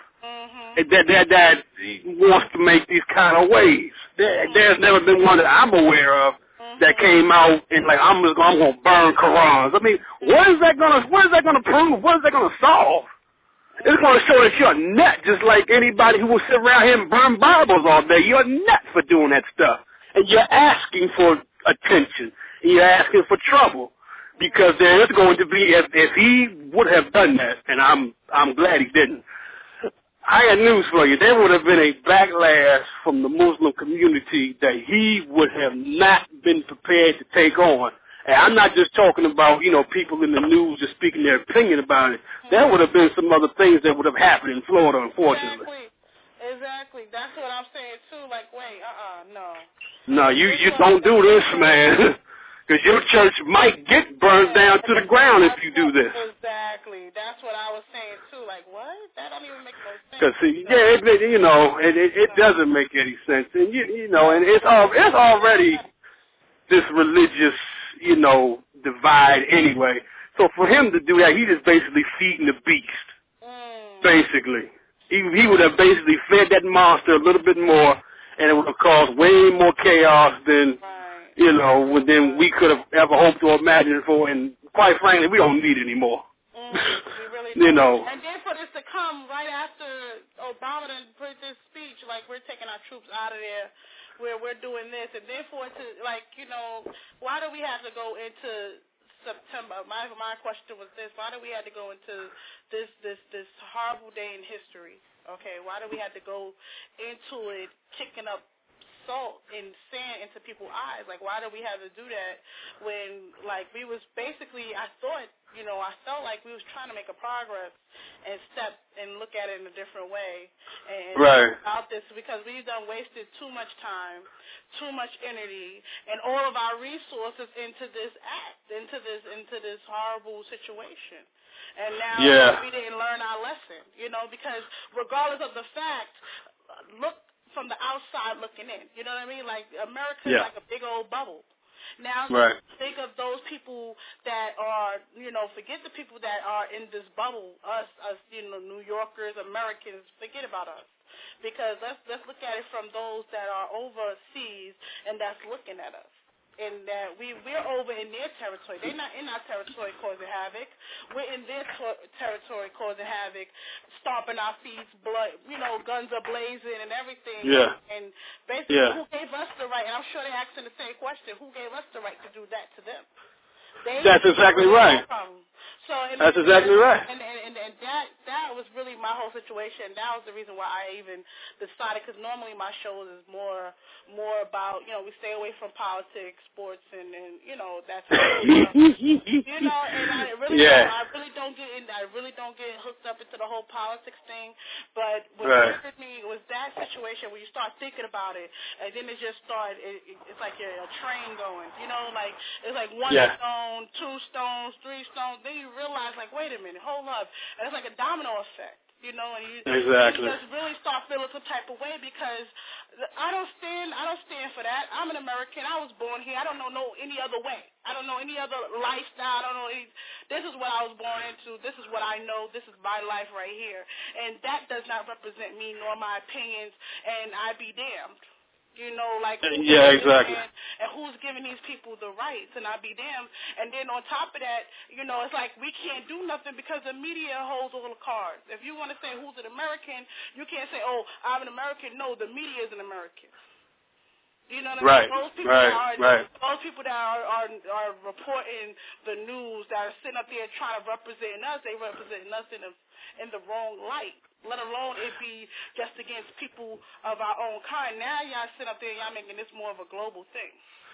that wants to make these kind of waves. There's never been one that I'm aware of that came out and like I'm gonna burn Qurans. I mean, what is that gonna prove? What is that gonna solve? It's gonna show that you're a nut, just like anybody who will sit around here and burn Bibles all day. You're a nut for doing that stuff, and you're asking for attention. And you're asking for trouble because there is going to be if he would have done that, and I'm glad he didn't. I got news for you. There would have been a backlash from the Muslim community that he would have not been prepared to take on. And I'm not just talking about, people in the news just speaking their opinion about it. There would have been some other things that would have happened in Florida, unfortunately. Exactly. That's what I'm saying, too. Like, wait, no. No, you don't do this, man. Because your church might get burned down to the ground if you do this. Exactly. That's what I was saying, too. Like, what? That don't even make no sense. Because, it doesn't make any sense. And, and it's already this religious, divide anyway. So for him to do that, he just basically feeding the beast. Basically. He would have basically fed that monster a little bit more, and it would have caused way more chaos than... than we could have ever hoped to imagine for, and quite frankly, we don't need anymore. We really don't. And then for this to come right after Obama done put this speech, like we're taking our troops out of there, where we're doing this, and then for it to, why do we have to go into September? My question was this: why do we have to go into this horrible day in history? Okay, why do we have to go into it kicking up salt and sand into people's eyes? Like, why do we have to do that when, we was basically, I felt like we was trying to make a progress and step and look at it in a different way and about this, because we've done wasted too much time, too much energy, and all of our resources into this act, into this horrible situation. And now we didn't learn our lesson, because regardless of the fact, look from the outside looking in, you know what I mean? Like, America is like a big old bubble. Now, think of those people that are, forget the people that are in this bubble, us, New Yorkers, Americans, forget about us. Because let's look at it from those that are overseas and that's looking at us. And that we're over in their territory. They're not in our territory causing havoc. We're in their territory causing havoc, stomping our feet, blood, guns are blazing and everything. Yeah. And basically, who gave us the right? And I'm sure they're asking the same question: who gave us the right to do that to them? That's exactly right. So, that's exactly right. And that was really my whole situation. That was the reason why I even decided, because normally my shows is more about, you know, we stay away from politics, sports, and you know, that's you know, and I really don't get hooked up into the whole politics thing. But what triggered me was that situation where you start thinking about it, and then it just started. It's like a train going, you know, like it's like one stone, 2 stones, 3 stones. Then you realize, like, wait a minute, hold up, and it's like a domino effect. You know, and you just really start feeling some type of way, because I don't stand for that. I'm an American. I was born here. I don't know any other way. I don't know any other lifestyle. I don't know this is what I was born into. This is what I know. This is my life right here. And that does not represent me nor my opinions, and I be damned. You know, like, exactly. And who's giving these people the rights, and I be damned. And then on top of that, you know, it's like we can't do nothing because the media holds all the cards. If you want to say who's an American, you can't say, oh, I'm an American. No, the media is an American. You know what I mean? Those people that are reporting the news, that are sitting up there trying to represent us, they representing us in the wrong light. Let alone it be just against people of our own kind. Now y'all sit up there and y'all making this more of a global thing.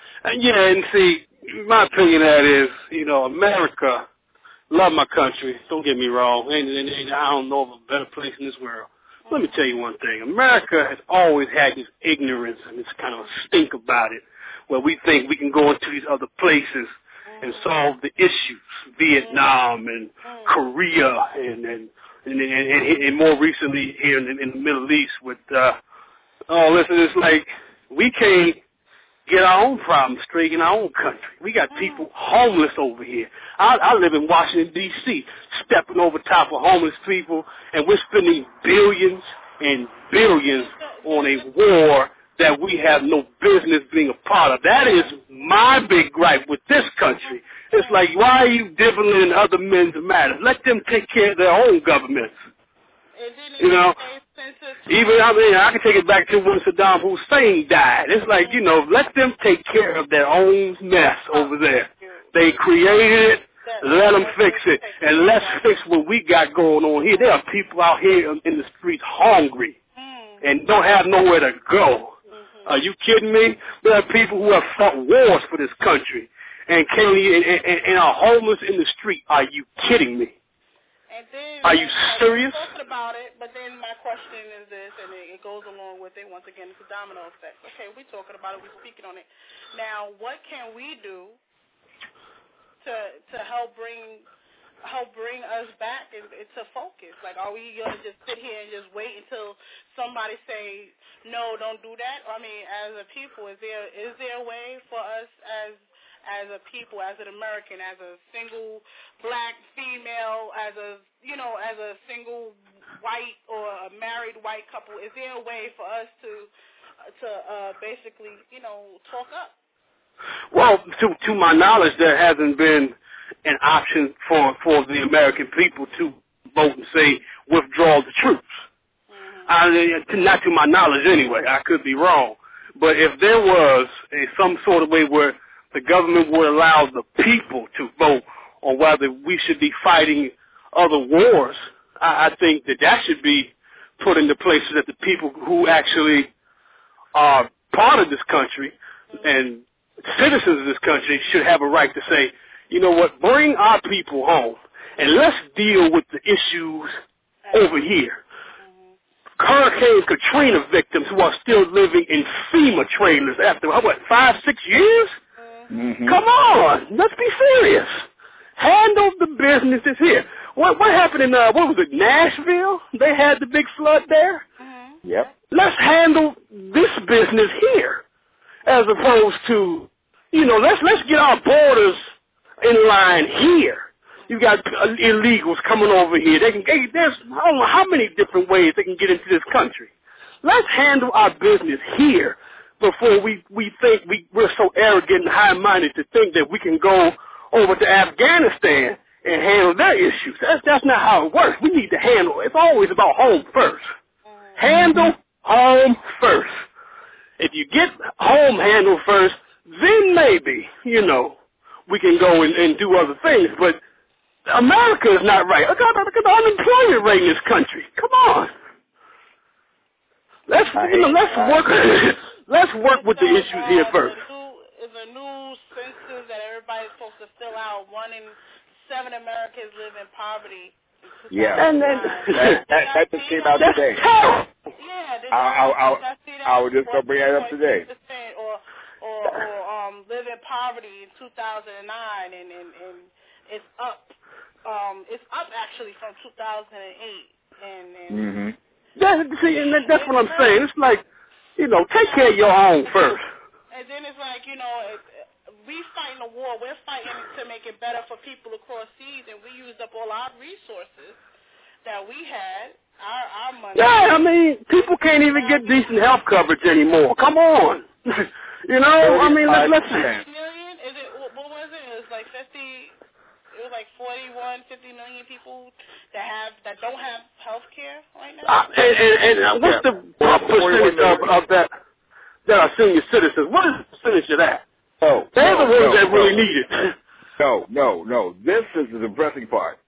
And see, my opinion of that is, you know, America, love my country, don't get me wrong, and I don't know of a better place in this world. Let me tell you one thing. America has always had this ignorance and this kind of stink about it, where we think we can go into these other places and solve the issues, Vietnam and Korea and more recently here in the Middle East with, listen, it's like we can't get our own problems straight in our own country. We got people homeless over here. I live in Washington, D.C., stepping over top of homeless people, and we're spending billions and billions on a war that we have no business being a part of. That is my big gripe with this country. It's like, why are you dibbling in other men's matters? Let them take care of their own governments. You know, I can take it back to when Saddam Hussein died. It's like, you know, let them take care of their own mess over there. They created it. Let them fix it. And let's fix what we got going on here. There are people out here in the streets hungry and don't have nowhere to go. Are you kidding me? There are people who have fought wars for this country and are homeless in the street. Are you kidding me? Are you serious? We're talking about it, but then my question is this, and it goes along with it. Once again, it's a domino effect. Okay, we're talking about it. We're speaking on it. Now, what can we do to help bring us back into focus? Like, are we going to just sit here and just wait until somebody say, no, don't do that? I mean, as a people, is there a way for us as a people, as an American, as a single black female, as a single white or a married white couple, is there a way for us to basically, you know, talk up? Well, to my knowledge, there hasn't been an option for the American people to vote and say, withdraw the troops. Not to my knowledge anyway. I could be wrong. But if there was some sort of way where the government would allow the people to vote on whether we should be fighting other wars, I think that should be put into place so that the people who actually are part of this country and citizens of this country should have a right to say, you know what, bring our people home and let's deal with the issues over here. Hurricane Katrina victims who are still living in FEMA trailers after, 5-6 years? Mm-hmm. Come on, let's be serious. Handle the businesses here. What happened in, Nashville? They had the big flood there? Mm-hmm. Yep. Let's handle this business here as opposed to, you know, let's get our borders in line here. You got illegals coming over here. There's I don't know how many different ways they can get into this country. Let's handle our business here before we think we're so arrogant and high-minded to think that we can go over to Afghanistan and handle their issues. That's not how it works. We need to handle. It's always about home first. Handle home first. If you get home handled first, then maybe, you know, we can go and do other things. But America is not right. Look at the unemployment rate in this country. Come on. Let's work with the issues here first. The new census that everybody's supposed to fill out, 1 in 7 Americans live in poverty. Yeah, and that just came out today. I was just gonna bring that up today. Or live in poverty in 2009, and it's up. It's up actually from 2008. That's what I'm saying. It's like, take care of your own first. And then it's like, we fighting a war. We're fighting to make it better for people across seas, and we used up all our resources that we had, our money. Yeah, I mean, people can't even get decent health coverage anymore. Come on. Let's see. 50 million? Is it, what was it? It was like 50 million people that don't have health care right now. And what's the percentage of that are senior citizens? What is the percentage of that? They're the ones that really need it. No. This is the depressing part.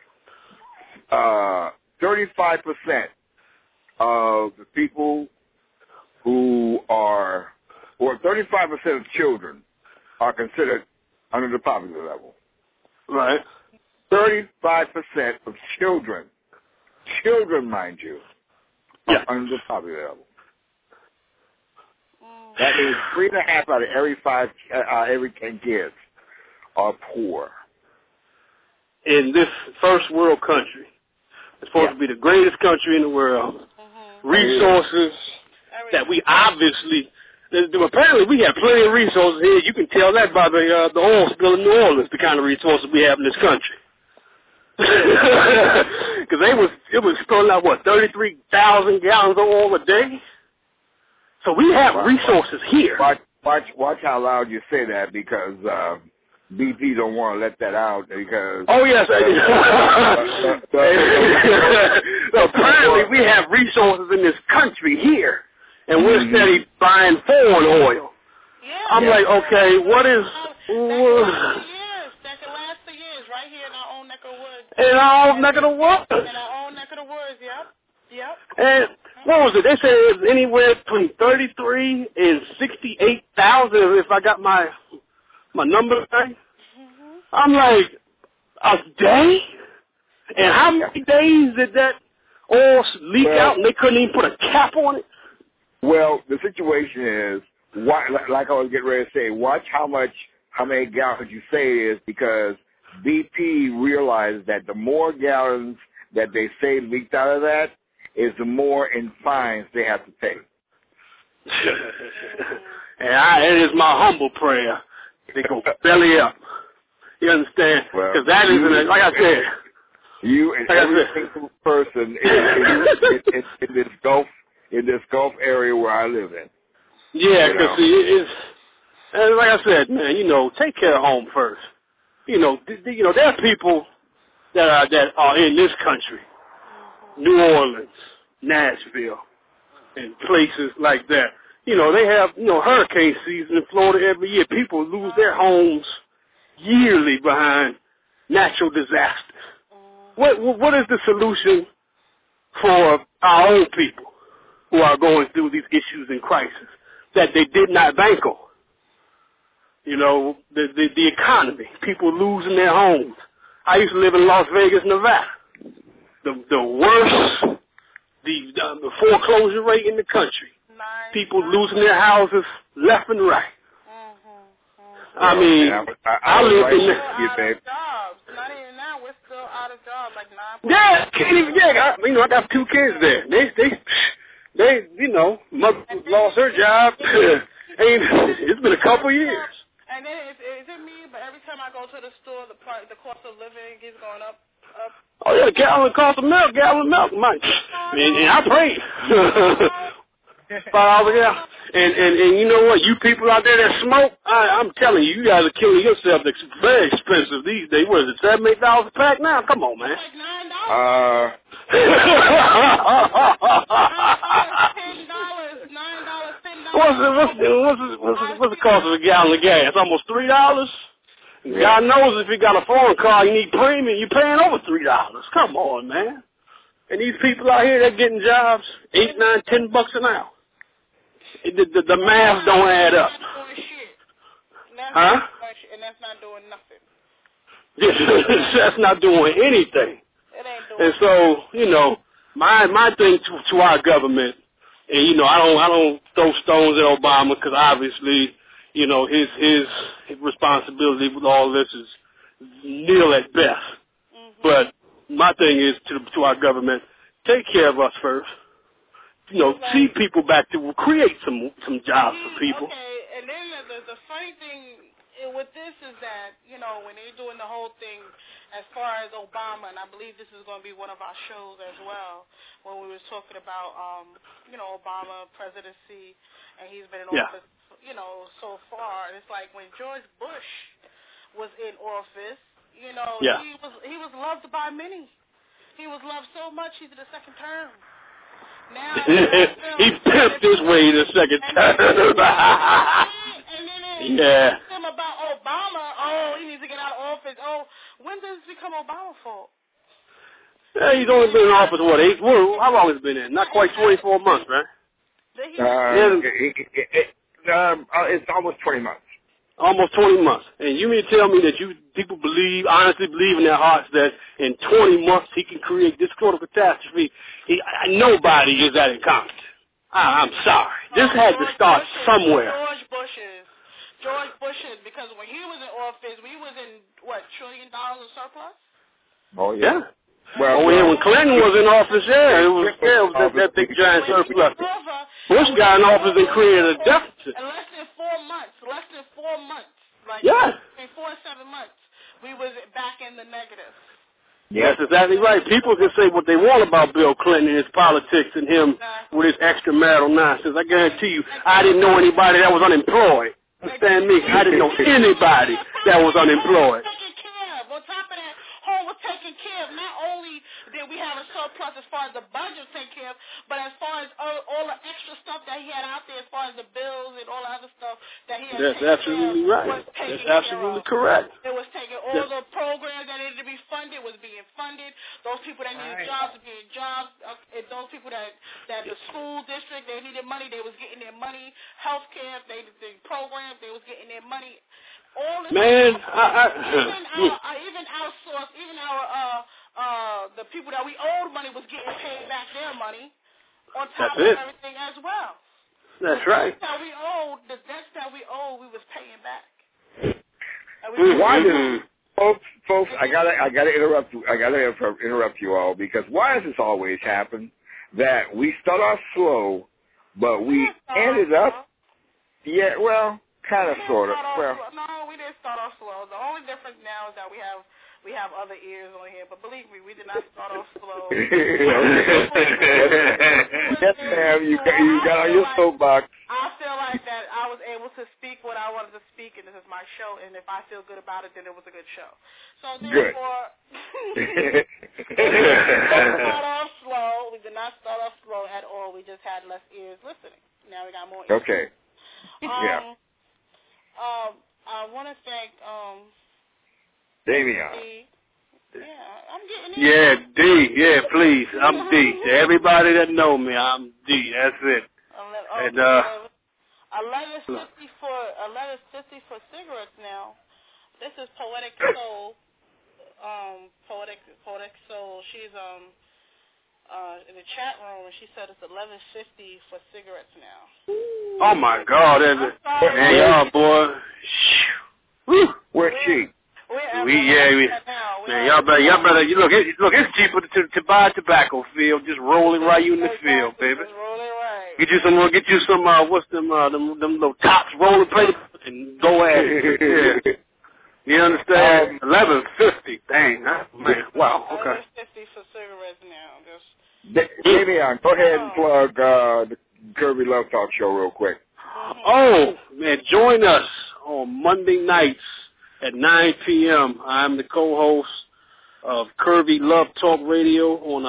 35% of the people or 35% of children are considered under the poverty level. Right. 35% of children, mind you, are under the poverty level. That means 3.5 out of every 10 kids are poor. In this first world country, it's supposed to be the greatest country in the world. Resources that we obviously, apparently we have plenty of resources here. You can tell that by the oil spill in New Orleans, the kind of resources we have in this country. Because it was spilling out 33,000 gallons of oil a day. So we have resources here. Watch how loud you say that, because BP don't want to let that out, because... Oh, yes. Apparently we have resources in this country here, and we're steady buying foreign oil. I'm like, okay, what is... That can last for years, right here in our own neck of the woods. In our own neck of the woods. In our own neck of the woods, yep. And what was it? They said it was anywhere between 33 and 68,000 if I got my number right. I'm like, a day? And how many days did that oil leak out and they couldn't even put a cap on it? Well, the situation is, like I was getting ready to say, watch how many gallons you say it is, because BP realized that the more gallons that they say leaked out of that is the more in fines they have to pay. And it is my humble prayer. They go belly up. You understand? Because that isn't, like I said. You and every single person in this Gulf area where I live in. Yeah, because it's, and like I said, man, take care of home first. There are people that are in this country, New Orleans, Nashville, and places like that. They have, hurricane season in Florida every year. People lose their homes yearly behind natural disasters. What is the solution for our own people who are going through these issues and crisis that they did not bank on? The economy, people losing their homes. I used to live in Las Vegas, Nevada. The worst, the foreclosure rate in the country. People losing their houses left and right. I mean, I live in jobs. Not even now, we're still out of jobs, like 9. Yeah, can't even get. I got 2 kids there. They mother lost her job. It's been a couple years. And then is it me? But every time I go to the store, the cost of living keeps going up. Oh yeah, gallon of milk, man. And I prayed. $5 a gallon. And you know what? You people out there that smoke, I'm telling you, you guys are killing yourself. It's very expensive these days. What is it, $7, $8 a pack now? Come on, man. $9. $10. What's the cost of a gallon of gas? Almost $3. Yeah. God knows if you got a foreign car, you need premium, you're paying over $3. Come on, man. And these people out here, they're getting jobs, $8, $9, $10 an hour. The math don't add up. Huh? And that's not doing nothing. That's not doing anything. It ain't doing and so, you know, my thing to our government, and you know, I don't throw stones at Obama because obviously, you know, his responsibility with all this is nil at best. But my thing is to our government, take care of us first. You know, see people back to create some jobs for people. Okay, and then the funny thing with this is that, you know, when they're doing the whole thing as far as Obama, and I believe this is going to be one of our shows as well, when we was talking about, you know, Obama presidency, and he's been in office, you know, so far. And it's like when George Bush was in office, you know, he was loved by many. He was loved so much he did a second term. Now he pimped his way to second term. Yeah. Him about Obama. Oh, he needs to get out of office. Oh, when does this become Obama's fault? Yeah, he's only been in office, what, 8? How long has he been in? Not quite 24 months, right? It's almost 20 months. Almost 20 months. And you mean to tell me that people honestly believe in their hearts that in 20 months he can create this sort of catastrophe? Nobody is that incompetent. I'm sorry. This had to start somewhere. George Bush's, because when he was in office, we was in, what, $1 trillion of surplus? Oh, yeah. Well, when Clinton was in office, it was that big giant surplus. Bush got in office and created a deficit. In less than 4 months, like 4 or 7 months, we was back in the negative. Yes, that's exactly right. People can say what they want about Bill Clinton and his politics and him with his extramarital nonsense. I guarantee you, I didn't know anybody that was unemployed. Understand me? I didn't know anybody that was unemployed. On top of that, home was taken care of. Not only did we have a surplus as far as the budget was taken care of, but as far as all the extra stuff that he had out there, as far as the bills and all the other stuff that he had That's absolutely right. That's absolutely correct. It was taking all the programs that needed to be funded was being funded. Those people that needed jobs were getting jobs. And those people that the school district, they needed money, they was getting their money. Healthcare, the programs, they was getting their money. All this man, even outsourced, even our the people that we owed money was getting paid back their money on top of everything as well. That's right. The debts that we owed, we was paying back. Why does folks? I gotta interrupt you. I gotta interrupt you all because why does this always happen? That we start off slow, but we ended up. Yeah, well. Kind of, sort of. No, we didn't start off slow. The only difference now is that we have other ears on here. But believe me, we did not start off slow. Yes, ma'am. You got on your soapbox. I feel like that I was able to speak what I wanted to speak, and this is my show. And if I feel good about it, then it was a good show. So therefore, we did not start off slow. We did not start off slow at all. We just had less ears listening. Now we got more ears. Okay. Yeah. I want to thank Damian. I'm getting in. Yeah, D. Yeah, please. I'm D. To everybody that know me, I'm D. That's it. And $11.50 for cigarettes now. This is Poetic Soul. Poetic Soul. She's in the chat room, and she said it's $11.50 for cigarettes now. Oh my God! Man, y'all boy. We're cheap. Man, y'all better. Look, it's cheaper to buy a tobacco field. Just roll it right in the field, baby. Get you some. What's them little tops, roll it, play and go at it. Yeah. You understand? $11.50. Dang, man. Wow. Okay. $11.50 for cigarettes now. Damian, go ahead and plug the Kirby Love Talk show real quick. Oh, man, join us on Monday nights at 9 p.m. I'm the co-host of Kirby Love Talk Radio on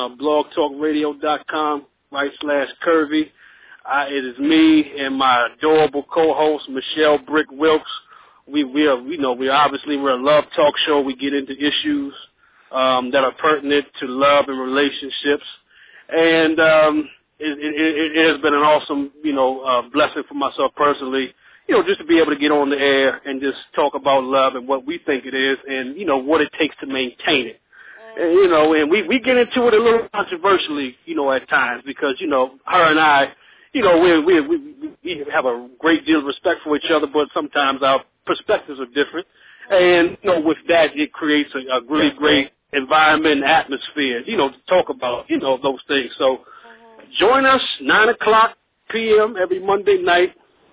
blogtalkradio.com/Kirby. It is me and my adorable co-host, Michelle Brick Wilkes. we're a love talk show. We get into issues that are pertinent to love and relationships, and it has been an awesome, blessing for myself personally, just to be able to get on the air and just talk about love and what we think it is, and what it takes to maintain it. And we get into it a little controversially, at times, because her and I, we have a great deal of respect for each other, but sometimes our perspectives are different. And, with that, it creates a really great environment and atmosphere, to talk about, those things. So join us 9:00 p.m. every Monday night,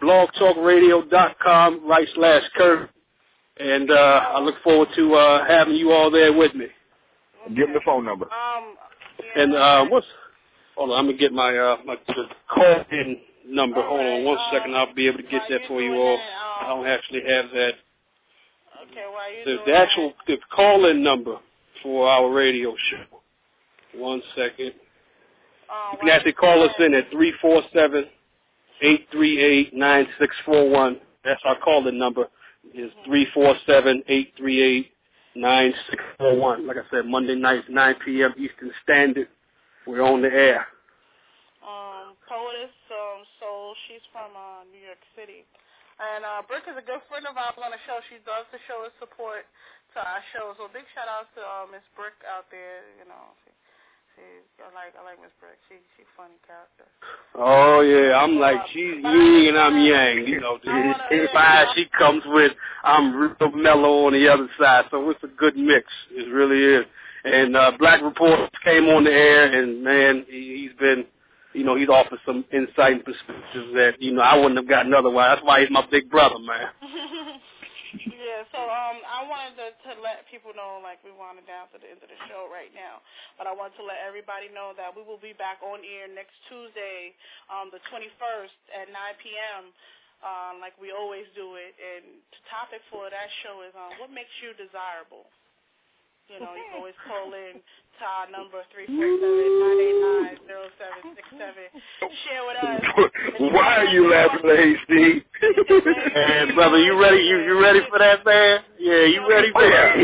blogtalkradio.com/Kurt. And I look forward to having you all there with me. Give them the phone number. And hold on, I'm going to get my call-in number. Hold on 1 second. I'll be able to get that for you all. I don't actually have that. The call-in number for our radio show. 1 second. You can actually call us in at 347-838-9641. That's our call-in number. It's 347-838-9641. Like I said, Monday nights, 9 p.m. Eastern Standard. We're on the air. Poetess Soul, she's from New York City. And Brick is a good friend of ours on the show. She does the show of support to our show. So big shout out to Miss Brick out there. I like Miss Brick. She's a funny character. Oh yeah, I'm like she's yin and I'm yang. She comes with, I'm real mellow on the other side. So it's a good mix. It really is. And Black Report came on the air, and man, he's been. He's offered some insight and perspectives that, I wouldn't have gotten otherwise. That's why he's my big brother, man. Yeah, so I wanted to let people know, like, we wanted down to the end of the show right now. But I want to let everybody know that we will be back on air next Tuesday, the 21st at 9 p.m., like we always do it. And the topic for that show is what makes you desirable. You can always call in to our number 347-989-0767. Share with us. Why are you laughing, Steve? Man, brother, you ready? You ready for that, man? Yeah, you ready for that?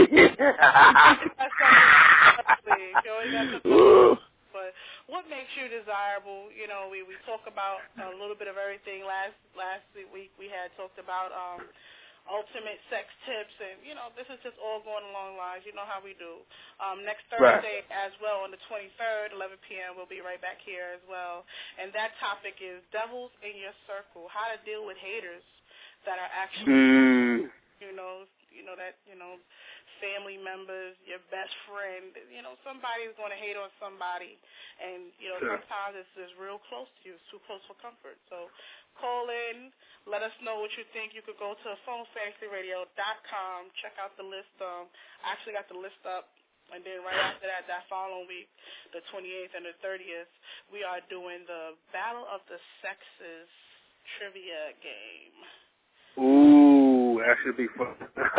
But what makes you desirable? We talk about a little bit of everything. Last week we had talked about ultimate sex tips, and this is just all going along lines. You know how we do. Next Thursday as well, on the 23rd, 11 p.m. we'll be right back here as well, and that topic is devils in your circle: how to deal with haters that are actually family members, your best friend. Somebody's going to hate on somebody, and sometimes it's just real close to you. It's too close for comfort. So call in. Let us know what you think. You could go to phonefantasyradio.com, check out the list. I actually got the list up, and then right after that following week, the 28th and the 30th, we are doing the Battle of the Sexes trivia game. Ooh, that should be fun.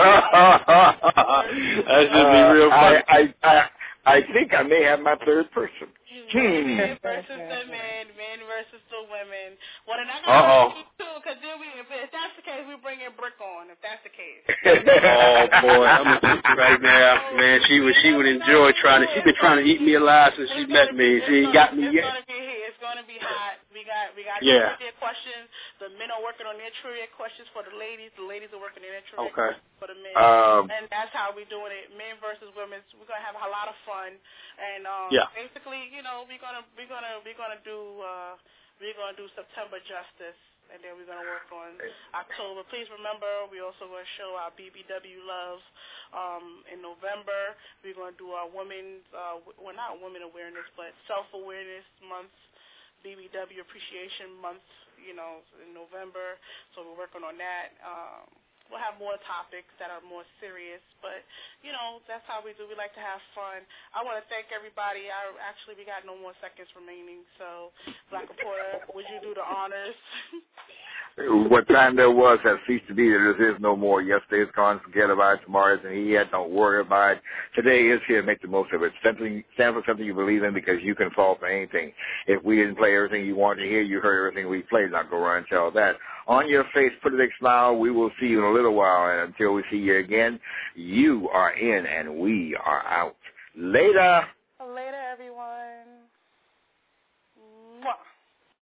That should be real fun. I think I may have my third person. Men versus the men versus the women. Well, then I got to too, because then if that's the case, we bring in Brick on. If that's the case. Oh boy, I'm gonna tell you right now, man. She would enjoy trying to. She's been trying to eat me alive since she met me. She ain't got me yet. It's gonna be hot. We got trivia questions. The men are working on their trivia questions for the ladies. The ladies are working on their trivia questions for the men. And that's how we're doing it. Men versus women. We're gonna have a lot of fun. And basically, we're gonna do September Justice, and then we're gonna work on October. Please remember, we're also gonna show our BBW Love in November. We're gonna do our women's, not women awareness, but self-awareness month, BBW Appreciation Month, in November. So we're working on that. We'll have more topics that are more serious, but, that's how we do. We like to have fun. I want to thank everybody. We got no more seconds remaining, so Black Reporter, would you do the honors? What time there was has ceased to be. There is no more. Yesterday is gone. Forget about it. Tomorrow isn't here yet. Don't worry about it. Today is here. Make the most of it. Stand for something you believe in, because you can fall for anything. If we didn't play everything you wanted to hear, you heard everything we played. Not go around and tell that. on your face. Put a big smile. We will see you in a little while. And until we see you again, you are in and we are out. Later.